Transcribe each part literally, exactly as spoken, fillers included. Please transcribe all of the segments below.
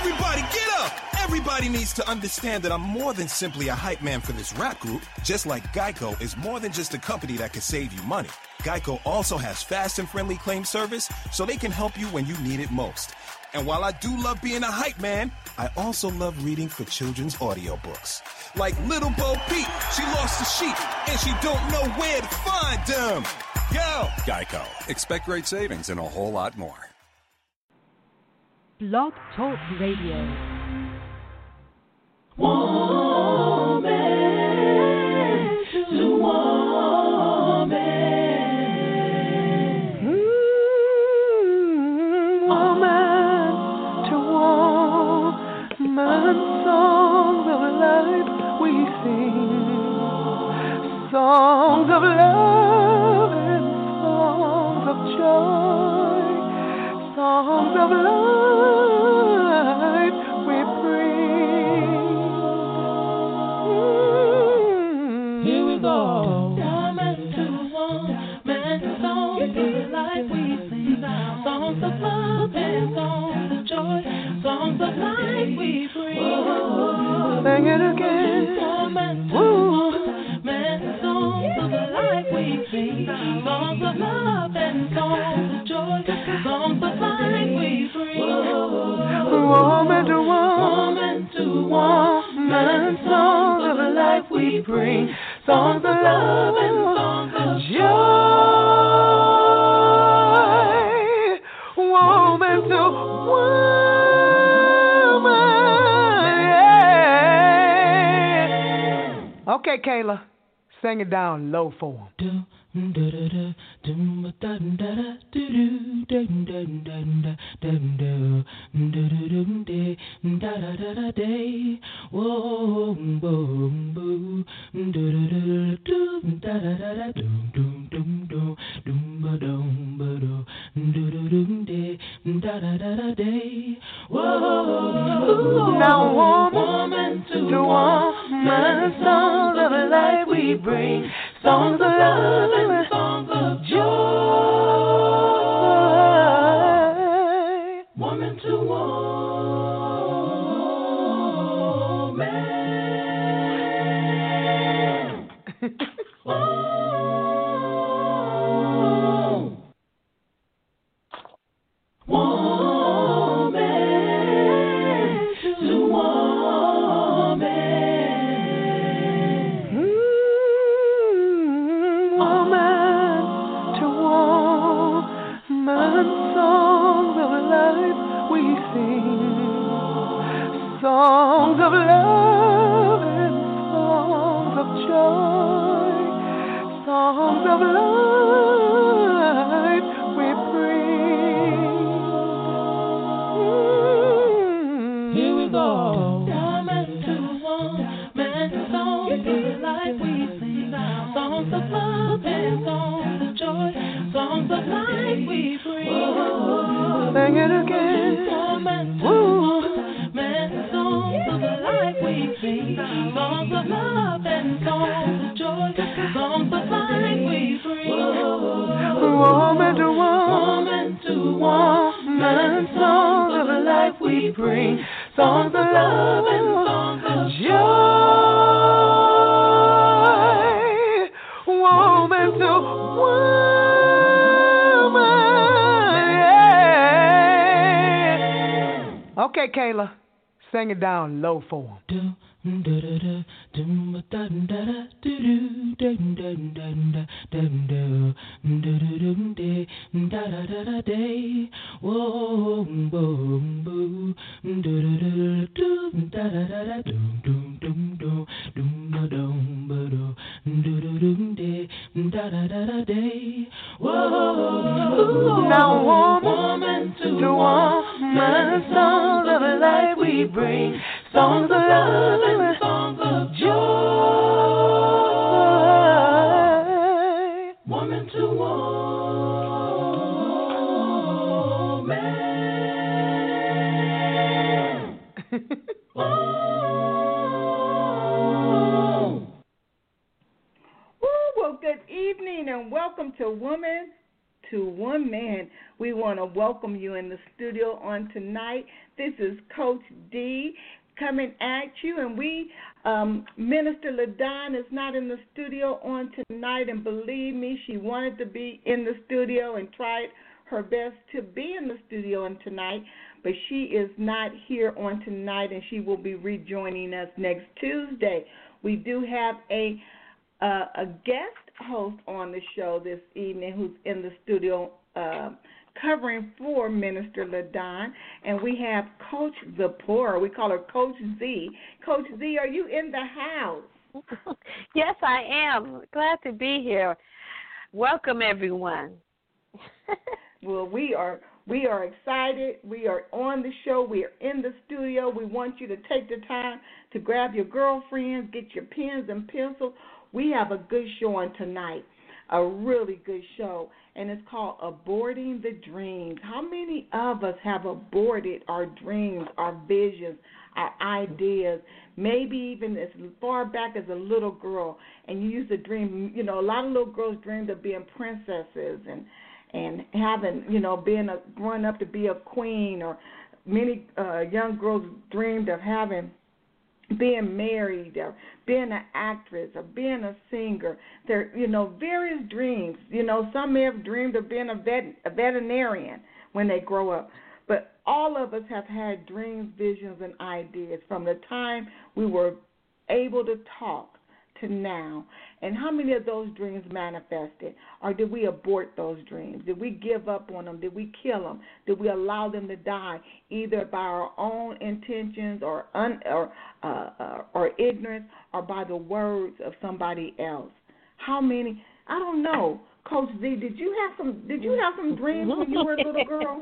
Everybody get up! Everybody needs to understand that I'm more than simply a hype man for this rap group. Just like Geico is more than just a company that can save you money. Geico also has fast and friendly claim service, so they can help you when you need it most. And while I do love being a hype man, I also love reading for children's audiobooks. Like Little Bo Peep, she lost the sheep, and she don't know where to find them. Yo! Geico. Expect great savings and a whole lot more. Blog Talk Radio. Woman to woman. Mm, woman to woman. Songs of life we sing. Songs of love and songs of joy. Songs of life we bring. Mm. Here we go. Woman to woman, songs of life we sing. Songs of love and songs of joy. Songs of life we bring. Sing it again. Woman to woman, songs of life we sing. Songs of love and songs of joy. Songs of life we bring. Woman to Woman to woman, songs of life we bring. Songs of love and songs of joy. Woman to woman. Yeah. Okay, Kayla, sing it down low for him. Now woman to woman, songs of life we bring. Songs of love and songs of joy. Woman to woman. Oh. Woman to woman. Mm, woman to woman, songs of life we sing. Songs of love and songs of joy. Songs of life we bring. Mm. Here we go. Woman to woman, songs of life we sing. Songs of love and songs of joy. Songs of life we bring. Sing it again. Woman to woman, songs of life we sing. Songs of love and songs of joy. Songs of life we bring. Woman to Woman to woman, songs of life we bring. Songs of love and songs of joy. Woman to woman. Yeah. Okay, Kayla, sing it down low for him. Now woman to woman, songs of life we bring. Songs of love and songs of joy. Woman to woman. Oh. Well, good evening and welcome to Woman to One Man We want to welcome you in the studio on tonight. This is Coach D coming at you, and we, um, Minister LaDon is not in the studio on tonight, and believe me, she wanted to be in the studio and tried her best to be in the studio on tonight, but she is not here on tonight, and she will be rejoining us next Tuesday. We do have a uh, a guest host on the show this evening who's in the studio uh, covering for Minister LaDon, and we have Coach Zipporah. We call her Coach Z. Coach Z, are you in the house? Yes, I am. Glad to be here. Welcome, everyone. Well, we are we are excited. We are on the show. We are in the studio. We want you to take the time to grab your girlfriends, get your pens and pencils. We have a good show on tonight, a really good show, and it's called Aborting the Dreams. How many of us have aborted our dreams, our visions, our ideas, maybe even as far back as a little girl, and you used to dream, you know, a lot of little girls dreamed of being princesses and and having, you know, being a, growing up to be a queen, or many uh, young girls dreamed of having, being married, or being an actress, or being a singer. There, you know, various dreams. You know, some may have dreamed of being a, vet, a veterinarian when they grow up. But all of us have had dreams, visions, and ideas from the time we were able to talk to now. And how many of those dreams manifested? Or did we abort those dreams? Did we give up on them? Did we kill them? Did we allow them to die, either by our own intentions or un, or uh, uh, or ignorance, or by the words of somebody else? How many? I don't know. Coach Z, did you have some? Did you have some dreams when you were a little girl?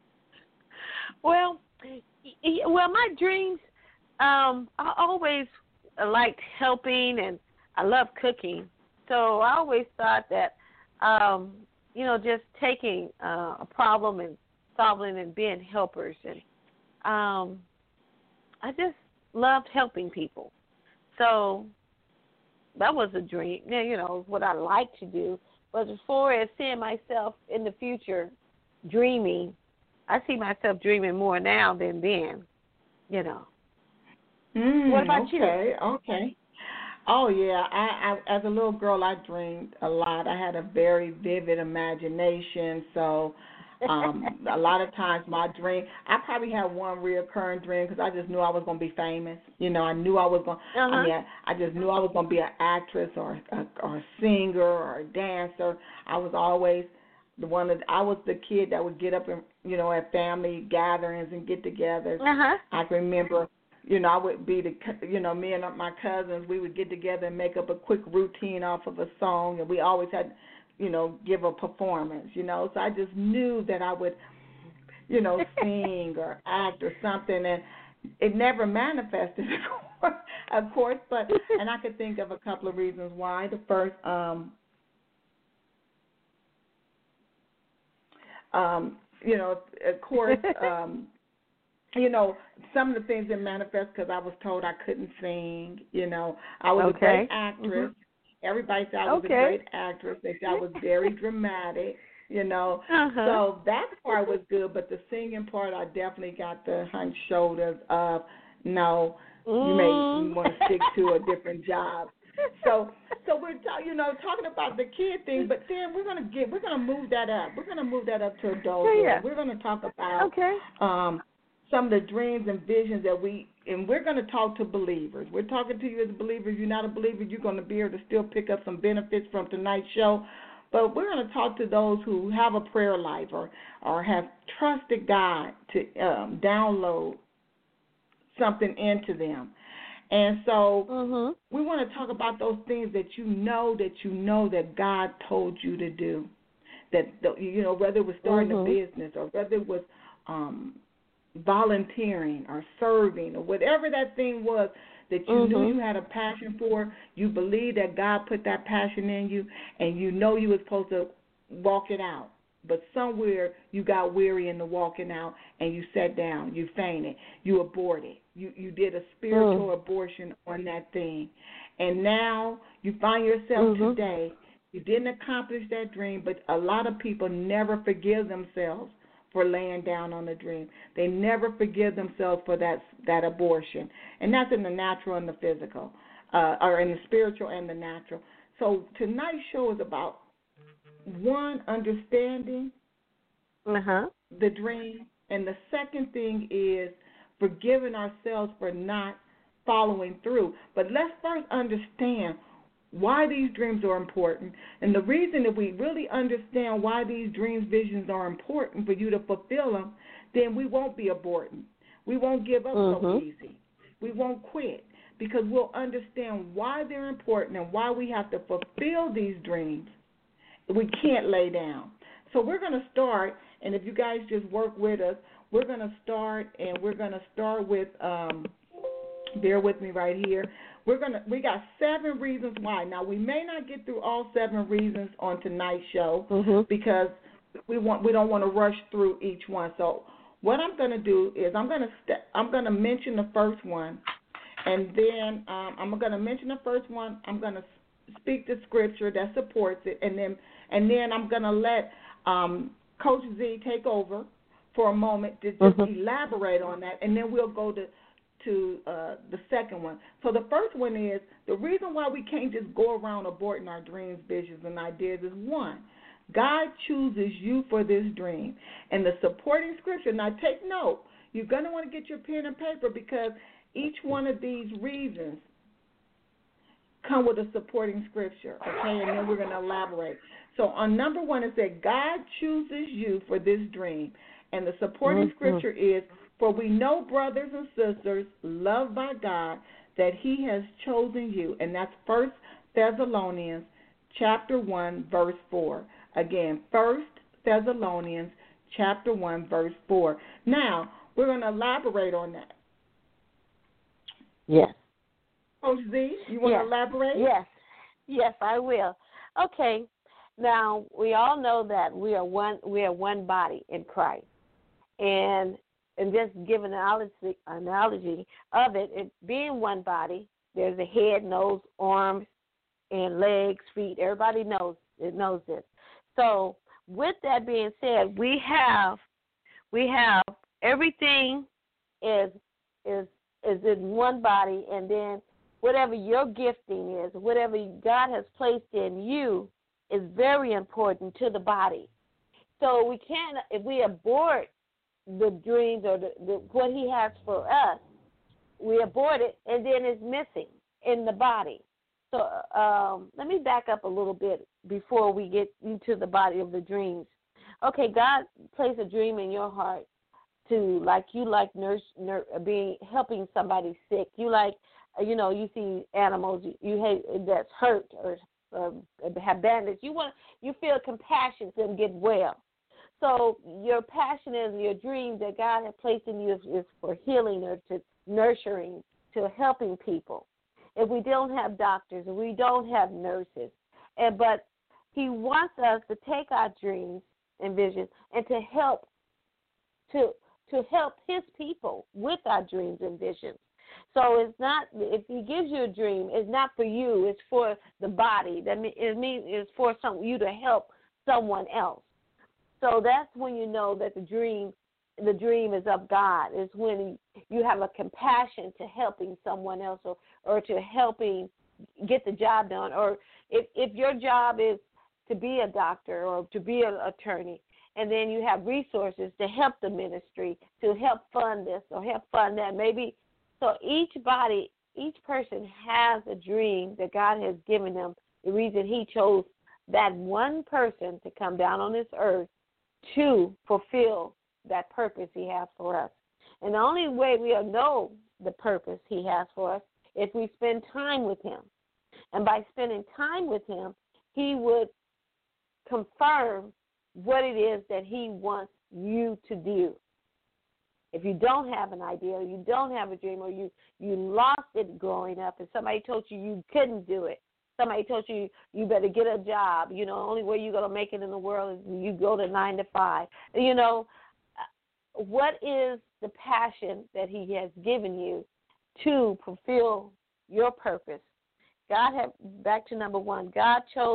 Well, well, my dreams. Um, I always liked helping, and I love cooking, so I always thought that, um, you know, just taking uh, a problem and solving and being helpers, and um, I just loved helping people. So that was a dream, you know, what I like to do. But as far as seeing myself in the future dreaming, I see myself dreaming more now than then, you know. Mm, what about okay, you? Okay, okay. Oh, yeah. I, I, as a little girl, I dreamed a lot. I had a very vivid imagination, so um, a lot of times my dream, I probably had one reoccurring dream because I just knew I was going to be famous. You know, I knew I was going to, uh-huh. I mean, I, I just knew I was going to be an actress or a, or a singer or a dancer. I was always the one that, I was the kid that would get up and, you know, at family gatherings and get-togethers. Uh-huh. I can remember, you know, I would be the, you know, me and my cousins, we would get together and make up a quick routine off of a song, and we always had, you know, give a performance, you know. So I just knew that I would, you know, sing or act or something, and it never manifested, of course, but, and I could think of a couple of reasons why. The first, um, um, you know, of course, um, you know, some of the things that manifest because I was told I couldn't sing. You know, I was okay. a great actress. Mm-hmm. Everybody said I was okay. a great actress. They said I was very dramatic. You know, uh-huh. so that part was good. But the singing part, I definitely got the hunch shoulders of no. Mm. You may want to stick to a different job. So, so we're ta- you know talking about the kid thing, but then we're gonna get we're gonna move that up. We're gonna move that up to adulthood. Yeah. We're gonna talk about okay. um. some of the dreams and visions that we, and we're going to talk to believers. We're talking to you as a believer. If you're not a believer, you're going to be able to still pick up some benefits from tonight's show. But we're going to talk to those who have a prayer life or, or have trusted God to um, download something into them. And so mm-hmm. we want to talk about those things that you know that you know that God told you to do. That, you know, whether it was starting mm-hmm. a business or whether it was um, volunteering or serving or whatever that thing was that you mm-hmm. knew you had a passion for, you believe that God put that passion in you, and you know you were supposed to walk it out. But somewhere you got weary in the walking out, and you sat down, you fainted, you aborted. You, you did a spiritual mm. abortion on that thing. And now you find yourself mm-hmm. today You didn't accomplish that dream, but a lot of people never forgive themselves for laying down on the dream. They never forgive themselves for that that abortion. And that's in the natural and the physical, uh, or in the spiritual and the natural. So tonight's show is about, one, understanding uh-huh. the dream, and the second thing is forgiving ourselves for not following through. But let's first understand why these dreams are important. And the reason that we really understand why these dreams, visions are important for you to fulfill them, then we won't be aborting. We won't give up mm-hmm. so easy. We won't quit, because we'll understand why they're important and why we have to fulfill these dreams. We can't lay down. So we're going to start, and if you guys just work with us, we're going to start, and we're going to start with, um, bear with me right here. We're gonna we got seven reasons why. Now, we may not get through all seven reasons on tonight's show mm-hmm. because we want we don't want to rush through each one. So what I'm going to do is I'm going to st- I'm going to mention the first one, and then um, I'm going to mention the first one. I'm going to speak the scripture that supports it, and then and then I'm going to let um, Coach Z take over for a moment to just mm-hmm. elaborate on that, and then we'll go to to uh, the second one. So the first one is, the reason why we can't just go around aborting our dreams, visions, and ideas is, one, God chooses you for this dream. And the supporting scripture, now take note, you're going to want to get your pen and paper, because each one of these reasons come with a supporting scripture, okay, and then we're going to elaborate. So on number one, it said, God chooses you for this dream. And the supporting mm-hmm. scripture is, for we know, brothers and sisters, loved by God, that he has chosen you. And that's First Thessalonians chapter one, verse four. Again, First Thessalonians chapter one, verse four. Now, we're going to elaborate on that. Yes. Coach Z, you want yes. to elaborate? Yes. Yes, I will. Okay. Now, we all know that we are one we are one body in Christ. And And just give an analogy, analogy of it, it being one body, there's a head, nose, arms, and legs, feet. Everybody knows it knows this. So with that being said, we have we have everything is is is in one body, and then whatever your gifting is, whatever God has placed in you, is very important to the body. So we can't, if we abort the dreams or the, the, what he has for us, we abort it, and then it's missing in the body. So um, let me back up a little bit before we get into the body of the dreams. Okay, God placed a dream in your heart to, like you like nurse, nurse being helping somebody sick. You like, you know, you see animals you, you hate that's hurt or uh, have bandage. You want, you feel compassion to them get well. So your passion and your dream that God has placed in you is, is for healing or to nurturing, to helping people. If we don't have doctors, if we don't have nurses, and but he wants us to take our dreams and visions and to help to to help his people with our dreams and visions. So it's not, if he gives you a dream, it's not for you, it's for the body. That mean, it means it's for some you to help someone else. So that's when you know that the dream, the dream is of God. It's when you have a compassion to helping someone else, or, or to helping get the job done. Or if if your job is to be a doctor or to be an attorney, and then you have resources to help the ministry, to help fund this or help fund that. Maybe so each body, each person has a dream that God has given them. The reason he chose that one person to come down on this earth to fulfill that purpose he has for us. And the only way we'll know the purpose he has for us is if we spend time with him. And by spending time with him, he would confirm what it is that he wants you to do. If you don't have an idea, or you don't have a dream, or you, you lost it growing up, and somebody told you you couldn't do it, somebody told you you better get a job, you know, the only way you're going to make it in the world is you go to nine to five. You know, what is the passion that he has given you to fulfill your purpose? God had, back to number one, God chose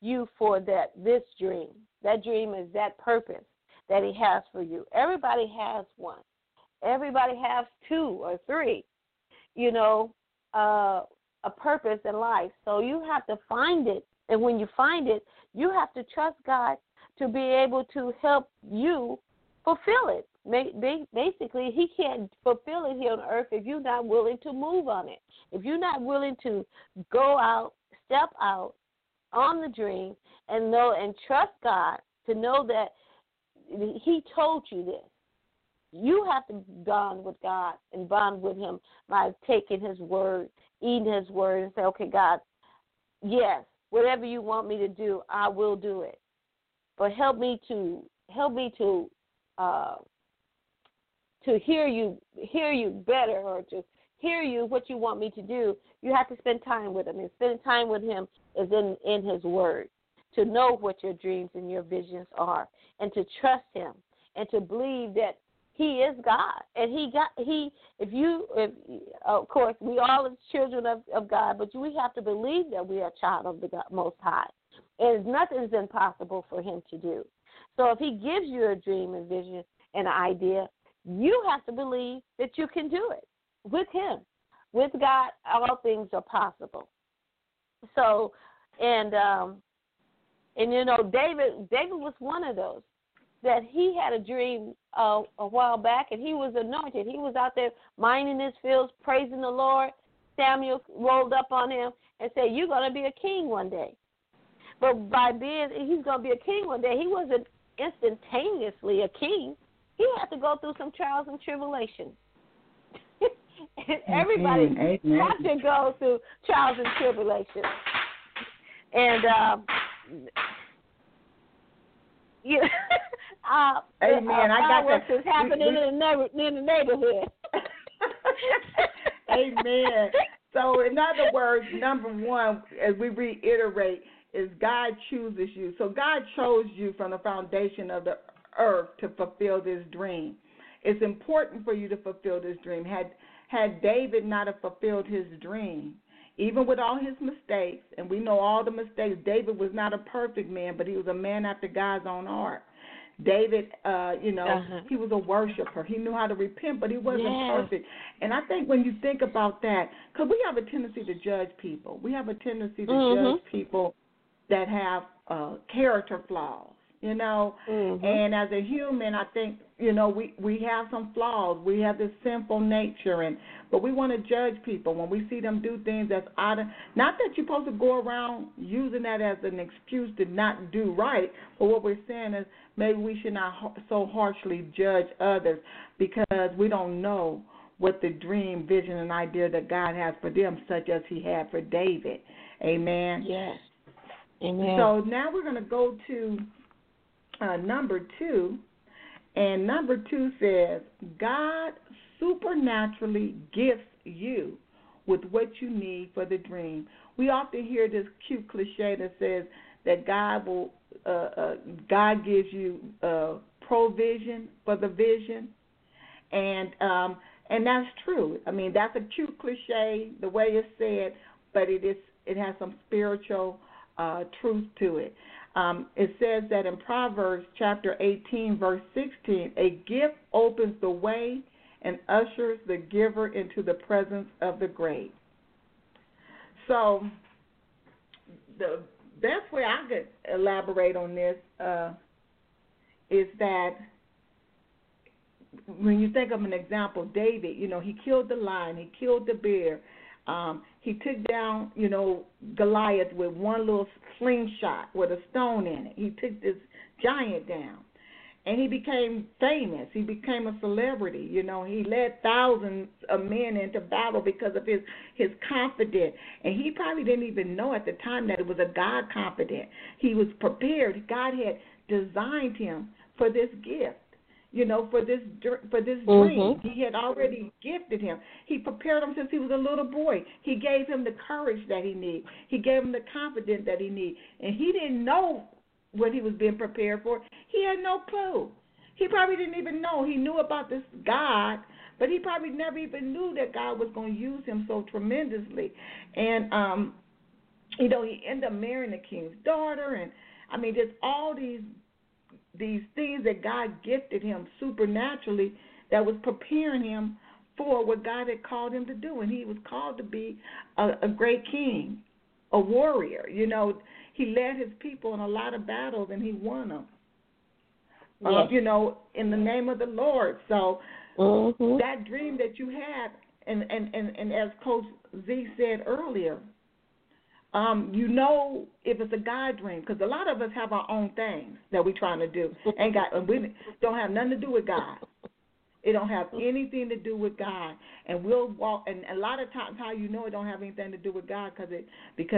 you for that this dream. That dream is that purpose that he has for you. Everybody has one. Everybody has two or three, you know, uh, a purpose in life. So you have to find it. And when you find it, you have to trust God to be able to help you fulfill it. Basically, he can't fulfill it here on earth if you're not willing to move on it. If you're not willing to go out, step out on the dream and know and trust God to know that he told you this. You have to bond with God and bond with him by taking his word, eating his word, and say, okay, God, yes, whatever you want me to do, I will do it. But help me to help me to uh, to hear you hear you better, or to hear you what you want me to do. You have to spend time with him, and spending time with him is in, in his word, to know what your dreams and your visions are, and to trust him, and to believe that he is God, and he got he. If you, if of course, we all are children of, of God, but we have to believe that we are a child of the God, Most High, and nothing is impossible for him to do. So, if he gives you a dream and vision and an idea, you have to believe that you can do it with him. With God, all things are possible. So, and um, and you know, David, David was one of those. That he had a dream uh, a while back, and he was anointed. He was out there mining his fields, praising the Lord. Samuel rolled up on him and said, you're going to be a king one day. But by being, he's going to be a king one day, he wasn't instantaneously a king. He had to go through some trials and tribulations. And everybody Amen. Amen. has to go through trials and tribulations. And, um, yeah. Uh, Amen. uh, I got that. Is happening we, we, in, the neighbor, in the neighborhood. Amen. So, in other words, number one, as we reiterate, is God chooses you. So, God chose you from the foundation of the earth to fulfill this dream. It's important for you to fulfill this dream. Had had David not have fulfilled his dream, even with all his mistakes, and we know all the mistakes, David was not a perfect man, but he was a man after God's own heart. David, uh, you know, uh-huh. he was a worshiper. He knew how to repent, but he wasn't yes. perfect. And I think when you think about that, because we have a tendency to judge people. We have a tendency to mm-hmm. judge people that have uh, character flaws, you know. Mm-hmm. And as a human, I think, you know, we, we have some flaws. We have this sinful nature, and but we want to judge people when we see them do things that's out of, not that you're supposed to go around using that as an excuse to not do right, but what we're saying is maybe we should not so harshly judge others because we don't know what the dream, vision, and idea that God has for them, such as he had for David. Amen? Yes. Amen. So now we're going to go to uh, number two. And number two says, God supernaturally gifts you with what you need for the dream. We often hear this cute cliche that says that God will, uh, uh, God gives you uh, provision for the vision, and um, and that's true. I mean, that's a cute cliche the way it's said, but it is it has some spiritual uh, truth to it. Um, it says that in Proverbs chapter eighteen, verse sixteen, a gift opens the way and ushers the giver into the presence of the great. So the best way I could elaborate on this uh, is that when you think of an example, David, you know, he killed the lion, he killed the bear. Um, he took down, you know, Goliath with one little slingshot with a stone in it. He took this giant down, and he became famous. He became a celebrity. You know, he led thousands of men into battle because of his, his confidence. And he probably didn't even know at the time that it was a God confidence. He was prepared. God had designed him for this gift. You know, for this for this dream. Mm-hmm. He had already gifted him. He prepared him since he was a little boy. He gave him the courage that he needed. He gave him the confidence that he needed. And he didn't know what he was being prepared for. He had no clue. He probably didn't even know. He knew about this God, but he probably never even knew that God was going to use him so tremendously. And um, you know, he ended up marrying the king's daughter, and I mean, just all these these things that God gifted him supernaturally that was preparing him for what God had called him to do. And he was called to be a, a great king, a warrior. You know, he led his people in a lot of battles, and he won them, yes. uh, you know, in the name of the Lord. So mm-hmm. that dream that you had, and, and, and, and as Coach Z said earlier, Um, you know if it's a God dream, because a lot of us have our own things that we're trying to do. Ain't got, and we don't have nothing to do with God. It don't have anything to do with God. And we'll walk, and a lot of times how you know it don't have anything to do with God because it because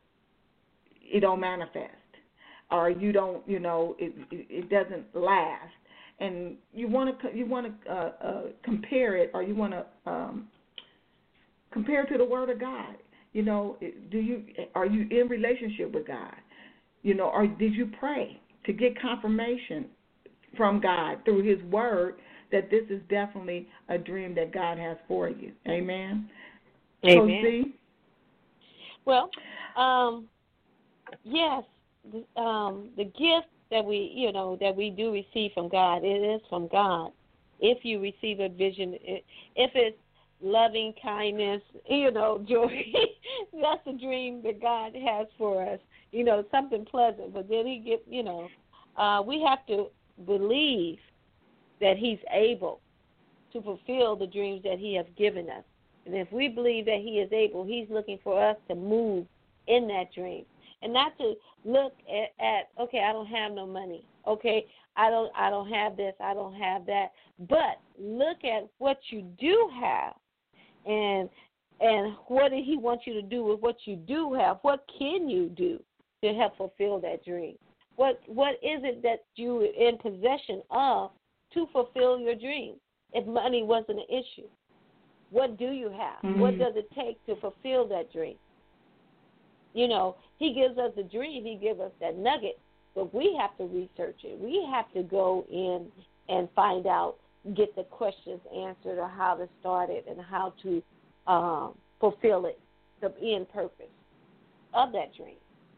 it don't manifest, or you don't, you know, it it, it doesn't last. And you want to you want to uh, uh, compare it, or you want to um, compare it to the Word of God. You know, do you are you in relationship with God? You know, or did you pray to get confirmation from God through His Word that this is definitely a dream that God has for you? Amen. Amen. Well, um, yes, um, the gift that we, you know, that we do receive from God, it is from God. If you receive a vision, if it's loving kindness, you know, joy, that's a dream that God has for us, you know, something pleasant. But then he get, you know, uh, we have to believe that he's able to fulfill the dreams that he has given us. And if we believe that he is able, he's looking for us to move in that dream. And not to look at, at okay, I don't have no money. Okay, I don't I don't have this, I don't have that. But look at what you do have. And and what did he want you to do with what you do have? What can you do to help fulfill that dream? What what is it that you're in possession of to fulfill your dream? If money wasn't an issue, what do you have? Mm-hmm. What does it take to fulfill that dream? You know, he gives us the dream, he gives us that nugget, but we have to research it. We have to go in and find out, get the questions answered, or how to start it and how to um, fulfill it, the end purpose of that dream.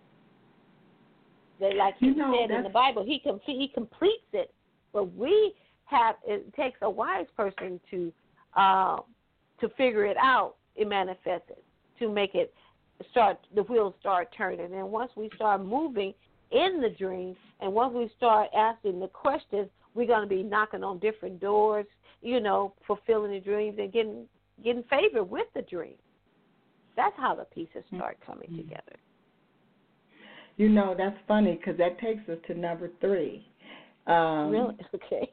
That, like he you know, said in the Bible, he com- he completes it, but we have. It takes a wise person to uh, to figure it out, and manifest it, to make it start. The wheels start turning, and once we start moving in the dream, and once we start asking the questions, we're going to be knocking on different doors, you know, fulfilling the dreams and getting getting favor with the dream. That's how the pieces start coming mm-hmm. together. You know, that's funny because that takes us to number three. Um, really? Okay.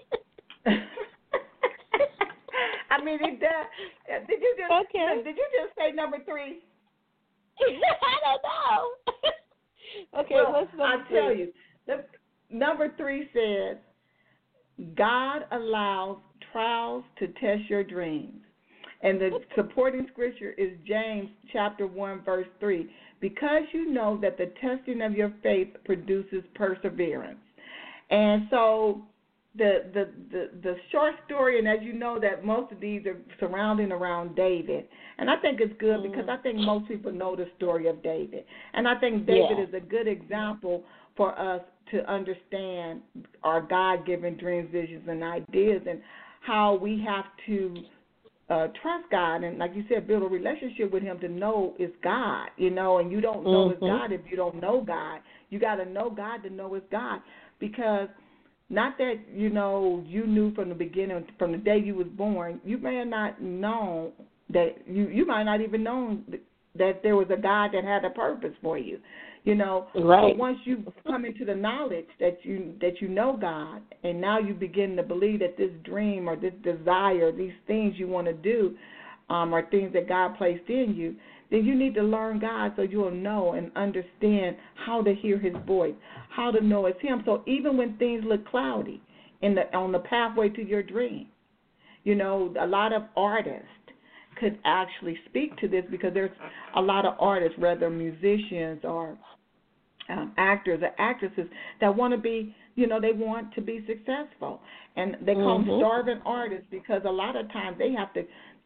I mean, it does. Did you just okay. did you just say number three? I don't know. Okay, well, what's number I'll three? tell you. The, number three says, God allows trials to test your dreams. And the supporting scripture is James chapter one, verse three. Because you know that the testing of your faith produces perseverance. And so the the, the, the short story, and as you know that most of these are surrounding around David. And I think it's good because I think most people know the story of David. And I think David yeah. is a good example for us to understand our God-given dreams, visions, and ideas, and how we have to uh, trust God and, like you said, build a relationship with him to know it's God, you know, and you don't know mm-hmm. it's God if you don't know God. You got to know God to know it's God, because not that, you know, you knew from the beginning, from the day you was born, you may have not known that, you, you might not even known that there was a God that had a purpose for you. You know, right. But once you come into the knowledge that you that you know God, and now you begin to believe that this dream or this desire, these things you want to do, um, are things that God placed in you, then you need to learn God so you'll know and understand how to hear his voice, how to know it's him. So even when things look cloudy in the on the pathway to your dream, you know, a lot of artists could actually speak to this, because there's a lot of artists, whether musicians or um, actors or actresses, that want to be, you know, they want to be successful. And they call mm-hmm. them starving artists, because a lot of times they have to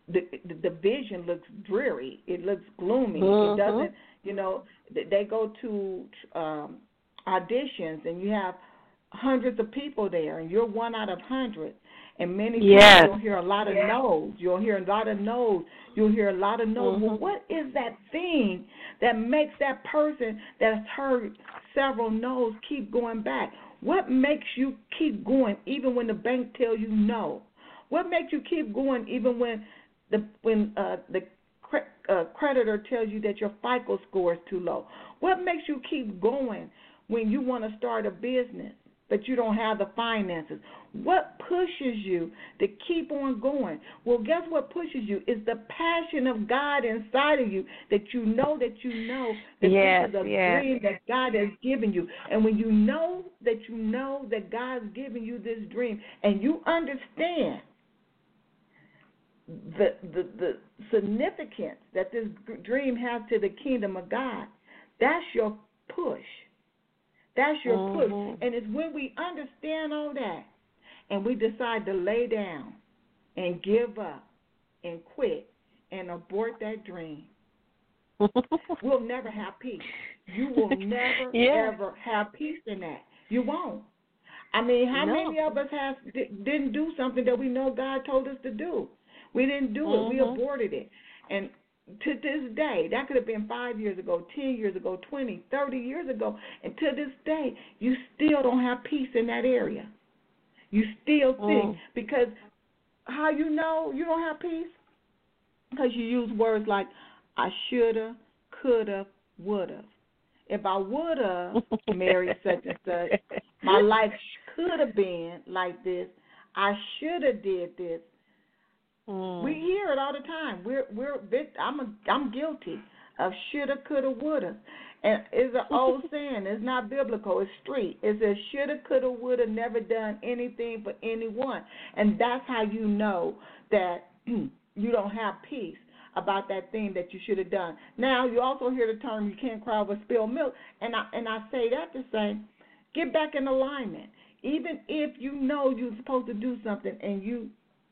the the vision looks dreary. It looks gloomy. Mm-hmm. It doesn't, you know, they go to um, auditions and you have hundreds of people there and you're one out of hundreds. And many yes. times you'll hear a lot of no's. You'll hear a lot of no's. You'll hear a lot of no's. Mm-hmm. Well, what is that thing that makes that person that's heard several no's keep going back? What makes you keep going even when the bank tells you no? What makes you keep going even when the when uh, the cre- uh, creditor tells you that your FICO score is too low? What makes you keep going when you want to start a business but you don't have the finances? What pushes you to keep on going? Well, guess what pushes you is the passion of God inside of you, that you know that you know that yes, this is a yes. dream that God has given you. And when you know that you know that God's given you this dream and you understand the the, the significance that this dream has to the kingdom of God, that's your push. That's your mm-hmm. push. And it's when we understand all that and we decide to lay down and give up and quit and abort that dream, we'll never have peace. You will never, yeah. ever have peace in that. You won't. I mean, how no. many of us have didn't do something that we know God told us to do? We didn't do mm-hmm. it. We aborted it. And to this day, that could have been five years ago, ten years ago, twenty, thirty years ago, and to this day, you still don't have peace in that area. You still think, mm. because how you know you don't have peace? Because you use words like, I shoulda, coulda, woulda. If I woulda married such and such, my life could have been like this. I shoulda did this. Mm. We hear it all the time. We're we're I'm a, I'm guilty of shoulda, coulda, woulda, and it's an old saying. It's not biblical. It's street. It says shoulda, coulda, woulda, never done anything for anyone, and that's how you know that you don't have peace about that thing that you should have done. Now you also hear the term you can't cry over spilled milk, and I and I say that to say, get back in alignment. Even if you know you're supposed to do something and you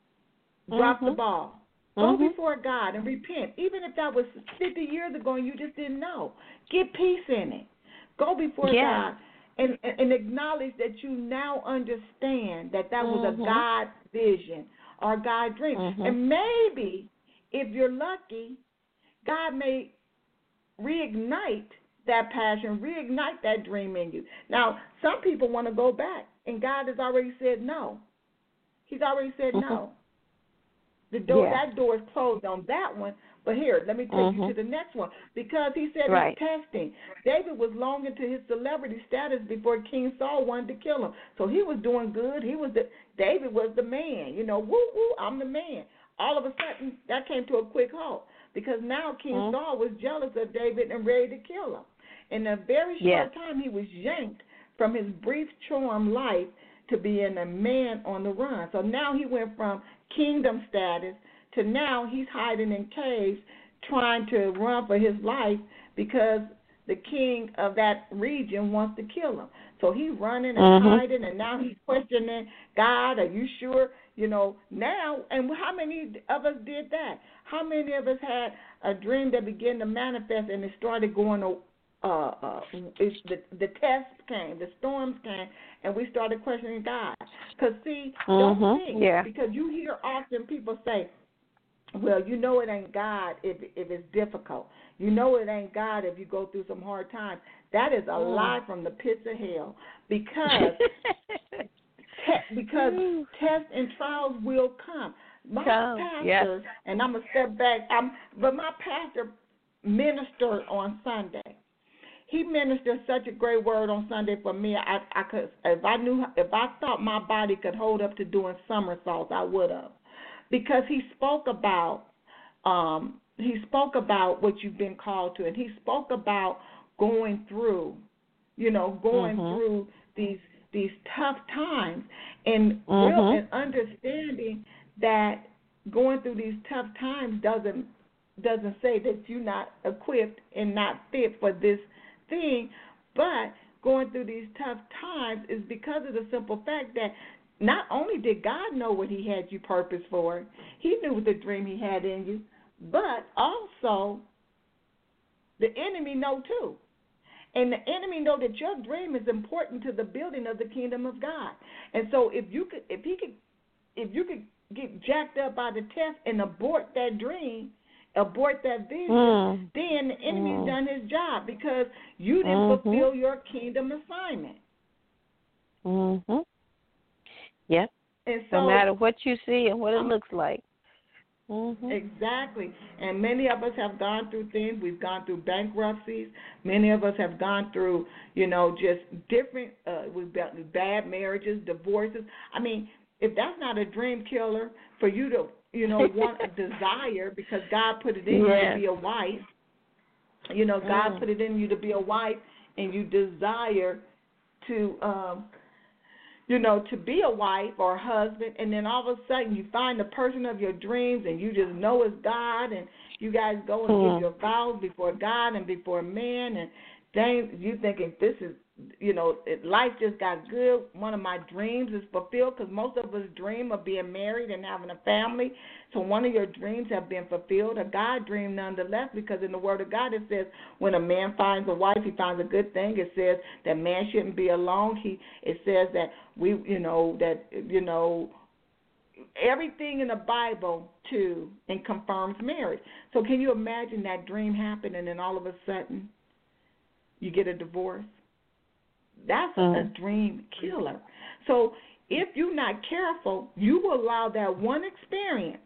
drop mm-hmm. the ball. Go mm-hmm. before God and repent. Even if that was fifty years ago and you just didn't know. Get peace in it. Go before yeah. God and, and, and acknowledge that you now understand that that was mm-hmm. a God vision or a God dream. Mm-hmm. And maybe, if you're lucky, God may reignite that passion, reignite that dream in you. Now, some people want to go back, and God has already said no. He's already said mm-hmm. no. The door, yeah. that door is closed on that one. But here, let me take mm-hmm. you to the next one. Because he said right. he's testing. David was longing to his celebrity status before King Saul wanted to kill him. So he was doing good. He was the David was the man. You know, woo woo, I'm the man. All of a sudden, that came to a quick halt because now King mm-hmm. Saul was jealous of David and ready to kill him. In a very short yes. time, he was yanked from his brief charmed life to being a man on the run. So now he went from kingdom status to now he's hiding in caves trying to run for his life because the king of that region wants to kill him. So he's running and mm-hmm. hiding, and now he's questioning, God, are you sure? You know, now, and how many of us did that? How many of us had a dream that began to manifest and it started going to Uh, uh, it's the the tests came, the storms came, and we started questioning God. Because, see, mm-hmm. don't think, yeah. because you hear often people say, well, you know it ain't God if if it's difficult. You know it ain't God if you go through some hard times. That is a mm. lie from the pits of hell. Because, te- because tests and trials will come. My come. pastor, yes. and I'm going to step back, I'm, but my pastor ministered on Sunday. He ministered such a great word on Sunday for me. I, I could, if I knew, if I thought my body could hold up to doing somersaults, I would have, because he spoke about, um, he spoke about what you've been called to, and he spoke about going through, you know, going mm-hmm. through these these tough times, and mm-hmm. real and understanding that going through these tough times doesn't doesn't say that you're not equipped and not fit for this thing, but going through these tough times is because of the simple fact that not only did God know what he had you purpose for, he knew the dream he had in you, but also the enemy know too. And the enemy know that your dream is important to the building of the kingdom of God. And so if you could if he could if you could get jacked up by the test and abort that dream, abort that vision, mm. then the enemy's mm. done his job because you didn't mm-hmm. fulfill your kingdom assignment. Mhm. Yep. And so, no matter what you see and what it looks like. Mm-hmm. Exactly. And many of us have gone through things. We've gone through bankruptcies. Many of us have gone through, you know, just different, uh, we've got bad marriages, divorces. I mean, if that's not a dream killer for you to, you know, want a desire because God put it in yeah. you to be a wife, you know, God mm. put it in you to be a wife and you desire to, um, you know, to be a wife or a husband, and then all of a sudden you find the person of your dreams and you just know it's God, and you guys go and mm. give your vows before God and before man, and then you thinking this is, you know, life just got good. One of my dreams is fulfilled because most of us dream of being married and having a family. So one of your dreams have been fulfilled, a God dream nonetheless, because in the Word of God it says when a man finds a wife, he finds a good thing. It says that man shouldn't be alone. He it says that we, you know, that, you know, everything in the Bible, too, and confirms marriage. So can you imagine that dream happened and then all of a sudden you get a divorce? That's mm. a dream killer. So if you're not careful, you will allow that one experience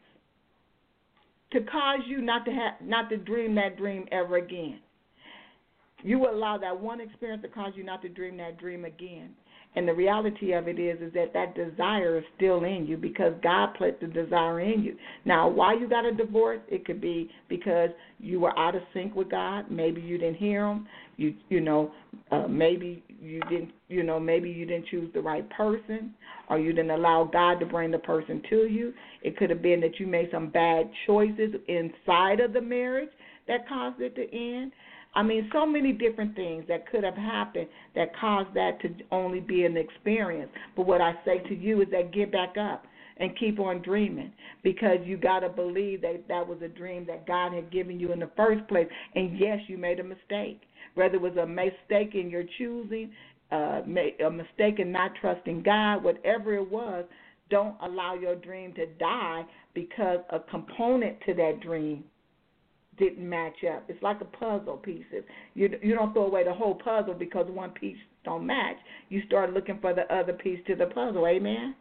to cause you not to have, not to dream that dream ever again. You will allow that one experience to cause you not to dream that dream again. And the reality of it is, is that that desire is still in you because God put the desire in you. Now, why you got a divorce? It could be because you were out of sync with God. Maybe you didn't hear Him. You, you know, uh, maybe you didn't, you know, maybe you didn't choose the right person, or you didn't allow God to bring the person to you. It could have been that you made some bad choices inside of the marriage that caused it to end. I mean, so many different things that could have happened that caused that to only be an experience. But what I say to you is that get back up and keep on dreaming, because you got to believe that that was a dream that God had given you in the first place. And, yes, you made a mistake, whether it was a mistake in your choosing, uh, a mistake in not trusting God, whatever it was. Don't allow your dream to die because a component to that dream didn't match up. It's like a puzzle pieces. You you don't throw away the whole puzzle because one piece don't match. You start looking for the other piece to the puzzle. Amen?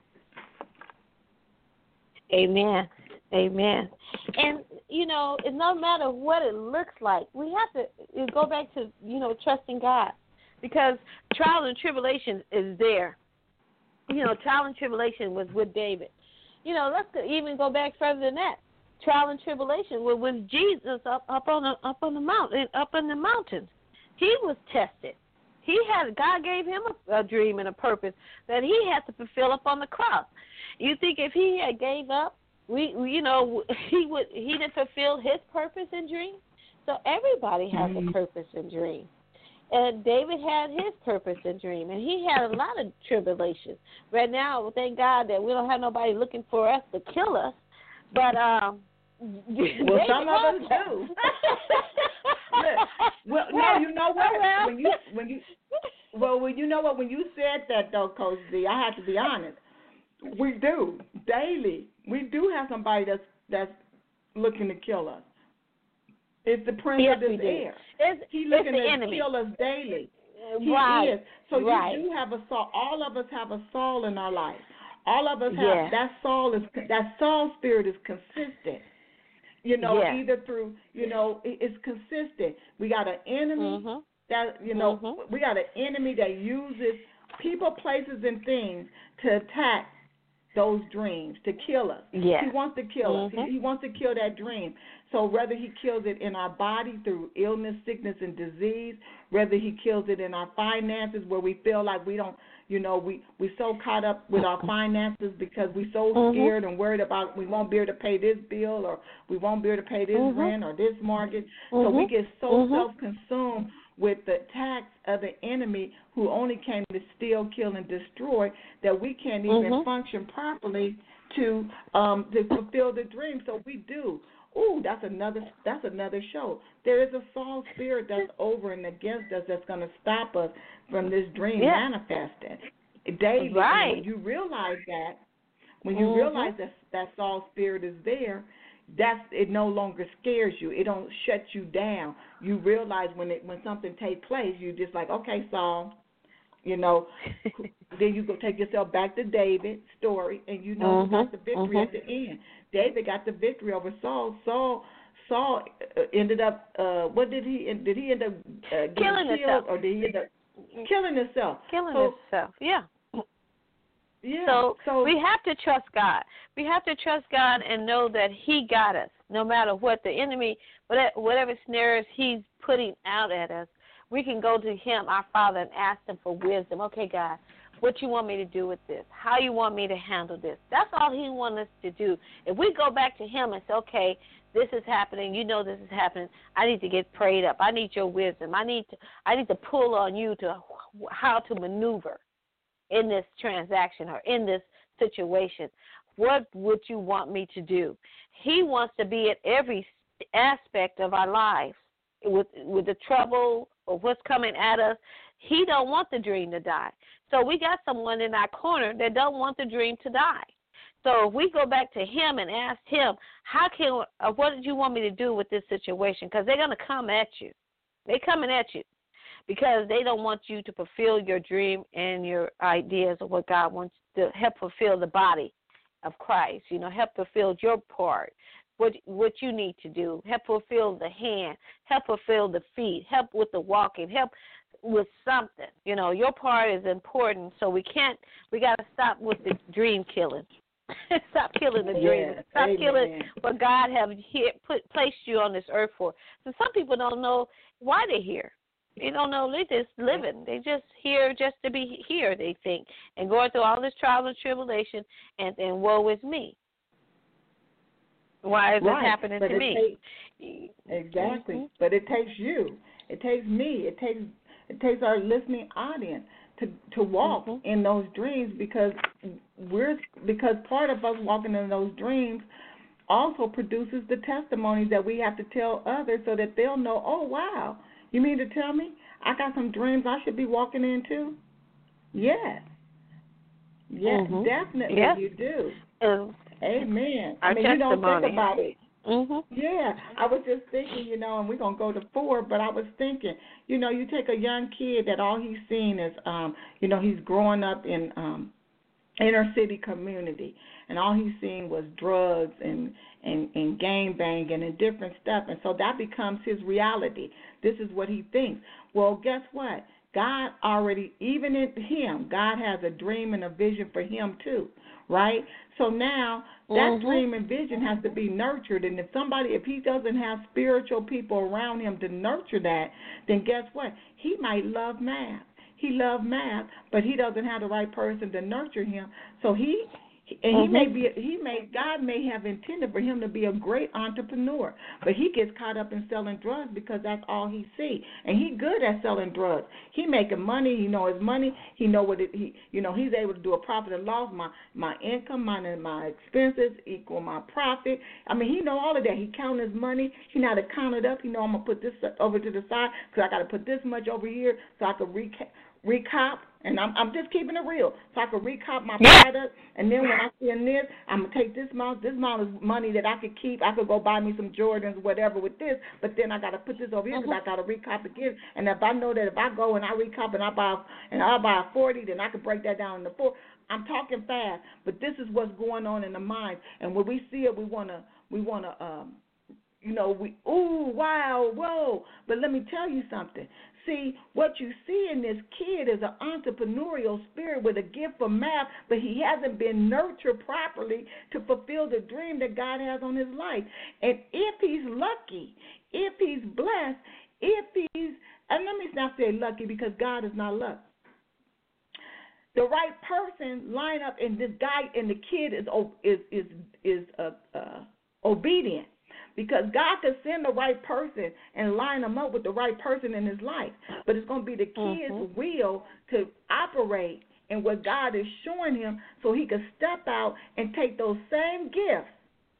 Amen. Amen. And, you know, no matter what it looks like, we have to go back to, you know, trusting God, because trial and tribulation is there. You know, trial and tribulation was with David. You know, let's even go back further than that. Trial and tribulation was with Jesus up, up on the up on the mountain, up in the mountains. He was tested. He had God gave him a, a dream and a purpose that he had to fulfill up on the cross. You think if he had gave up, we, we you know he would he didn't fulfill his purpose and dream. So everybody has mm-hmm. a purpose and dream. And David had his purpose and dream, and he had a lot of tribulations. Right now, thank God that we don't have nobody looking for us to kill us. But um, well, some of us do. well, no, you know what? When you when you well, when you know what? When you said that, though, Coach Z, I have to be honest. We do daily. We do have somebody that's that's looking to kill us. It's the prince yes, of this air. It's, He's looking it's to enemy. kill us daily. He right. is. So right. you do have a Saul. All of us have a Saul in our life. All of us have yeah. that Saul is that Saul spirit is consistent. You know, yeah. either through you know it's consistent. We got an enemy mm-hmm. that you know mm-hmm. we got an enemy that uses people, places, and things to attack those dreams, to kill us. Yeah. He wants to kill mm-hmm. us. He, he wants to kill that dream. So whether he kills it in our body through illness, sickness, and disease, whether he kills it in our finances where we feel like we don't, you know, we we so caught up with our finances because we're so mm-hmm. scared and worried about we won't be able to pay this bill or we won't be able to pay this mm-hmm. rent or this mortgage. Mm-hmm. So we get so mm-hmm. self-consumed with the attacks of the enemy who only came to steal, kill, and destroy, that we can't even mm-hmm. function properly to um, to fulfill the dream. So we do. Ooh, that's another that's another show. There is a false spirit that's over and against us that's going to stop us from this dream yeah. manifesting. David, right. when you realize that, when you mm-hmm. realize that that false spirit is there, that's it no longer scares you. It don't shut you down. You realize when it when something takes place, you just like, okay, Saul, you know. Then you go take yourself back to David's story, and you know mm-hmm. who got the victory mm-hmm. at the end. David got the victory over Saul. Saul Saul ended up. Uh, what did he? Did he end up uh, getting killing killed, himself. or did he end up killing himself? Killing so, himself. Yeah. Yeah. So, so we have to trust God. We have to trust God and know that He got us, no matter what the enemy, whatever snares He's putting out at us. We can go to Him, our Father, and ask Him for wisdom. Okay, God, what you want me to do with this? How you want me to handle this? That's all He wants us to do. If we go back to Him and say, okay, this is happening, you know this is happening, I need to get prayed up. I need your wisdom. I need to I need to pull on you to how to maneuver in this transaction or in this situation. What would you want me to do? He wants to be at every aspect of our lives. With with the trouble or what's coming at us, He don't want the dream to die. So we got someone in our corner that don't want the dream to die. So if we go back to Him and ask Him, how can, uh, what did you want me to do with this situation? Because they're going to come at you. They're coming at you because they don't want you to fulfill your dream and your ideas of what God wants to help fulfill the body of Christ. You know, help fulfill your part, what what you need to do. Help fulfill the hand. Help fulfill the feet. Help with the walking. Help with something. You know, your part is important, so we can't, we got to stop with the dream killing. Stop killing the dream. Yes, Stop amen. killing what God have here, put placed you on this earth for. So some people don't know why they're here. They don't know. They just living. They just here just to be here, they think, and going through all this trial and tribulation, and, and woe is me. Why is right. this happening but to me? Takes, exactly. Mm-hmm. But it takes you. It takes me. It takes it takes our listening audience to to walk mm-hmm. in those dreams, because we're because part of us walking in those dreams also produces the testimonies that we have to tell others, so that they'll know, oh wow, you mean to tell me I got some dreams I should be walking in too? Yes. Yes, mm-hmm. definitely yes. you do. Um, Amen. Our I mean, you don't testimony. think about it. Mm-hmm. Yeah, I was just thinking, you know, and we're going to go to four, but I was thinking, you know, you take a young kid that all he's seen is, um, you know, he's growing up in um, inner city community, and all he's seen was drugs and, and, and gang banging and different stuff, and so that becomes his reality. This is what he thinks. Well, guess what? God already, even in him, God has a dream and a vision for him too, right? So now that mm-hmm. dream and vision has to be nurtured, and if somebody, if he doesn't have spiritual people around him to nurture that, then guess what? He might love math. He loves math, but he doesn't have the right person to nurture him. So he, and he mm-hmm. may be, he may, God may have intended for him to be a great entrepreneur, but he gets caught up in selling drugs because that's all he sees, and he good at selling drugs. He making money. He know his money. He know what it. He, you know, he's able to do a profit and loss. My my income, my my expenses equal my profit. I mean, he know all of that. He count his money. He know how to count it up. He know I'm gonna put this over to the side because I got to put this much over here so I can recap. recop, and I'm I'm just keeping it real, so I can recop my product, and then when I spend this, I'm gonna take this amount, this amount of money that I could keep. I could go buy me some Jordans, whatever, with this, but then I gotta put this over here because I gotta recop again. And if I know that if I go and I recop and I buy and I buy a forty, then I can break that down into four. I'm talking fast, but this is what's going on in the mind, and when we see it, we wanna we wanna um. You know, we, ooh, wow, whoa. But let me tell you something. See, what you see in this kid is an entrepreneurial spirit with a gift for math, but he hasn't been nurtured properly to fulfill the dream that God has on his life. And if he's lucky, if he's blessed, if he's, and let me not say lucky because God is not luck. The right person line up, and this guy and the kid is is is is uh, uh, obedient. Because God could send the right person and line them up with the right person in his life. But it's going to be the kid's mm-hmm. will to operate in what God is showing him so he can step out and take those same gifts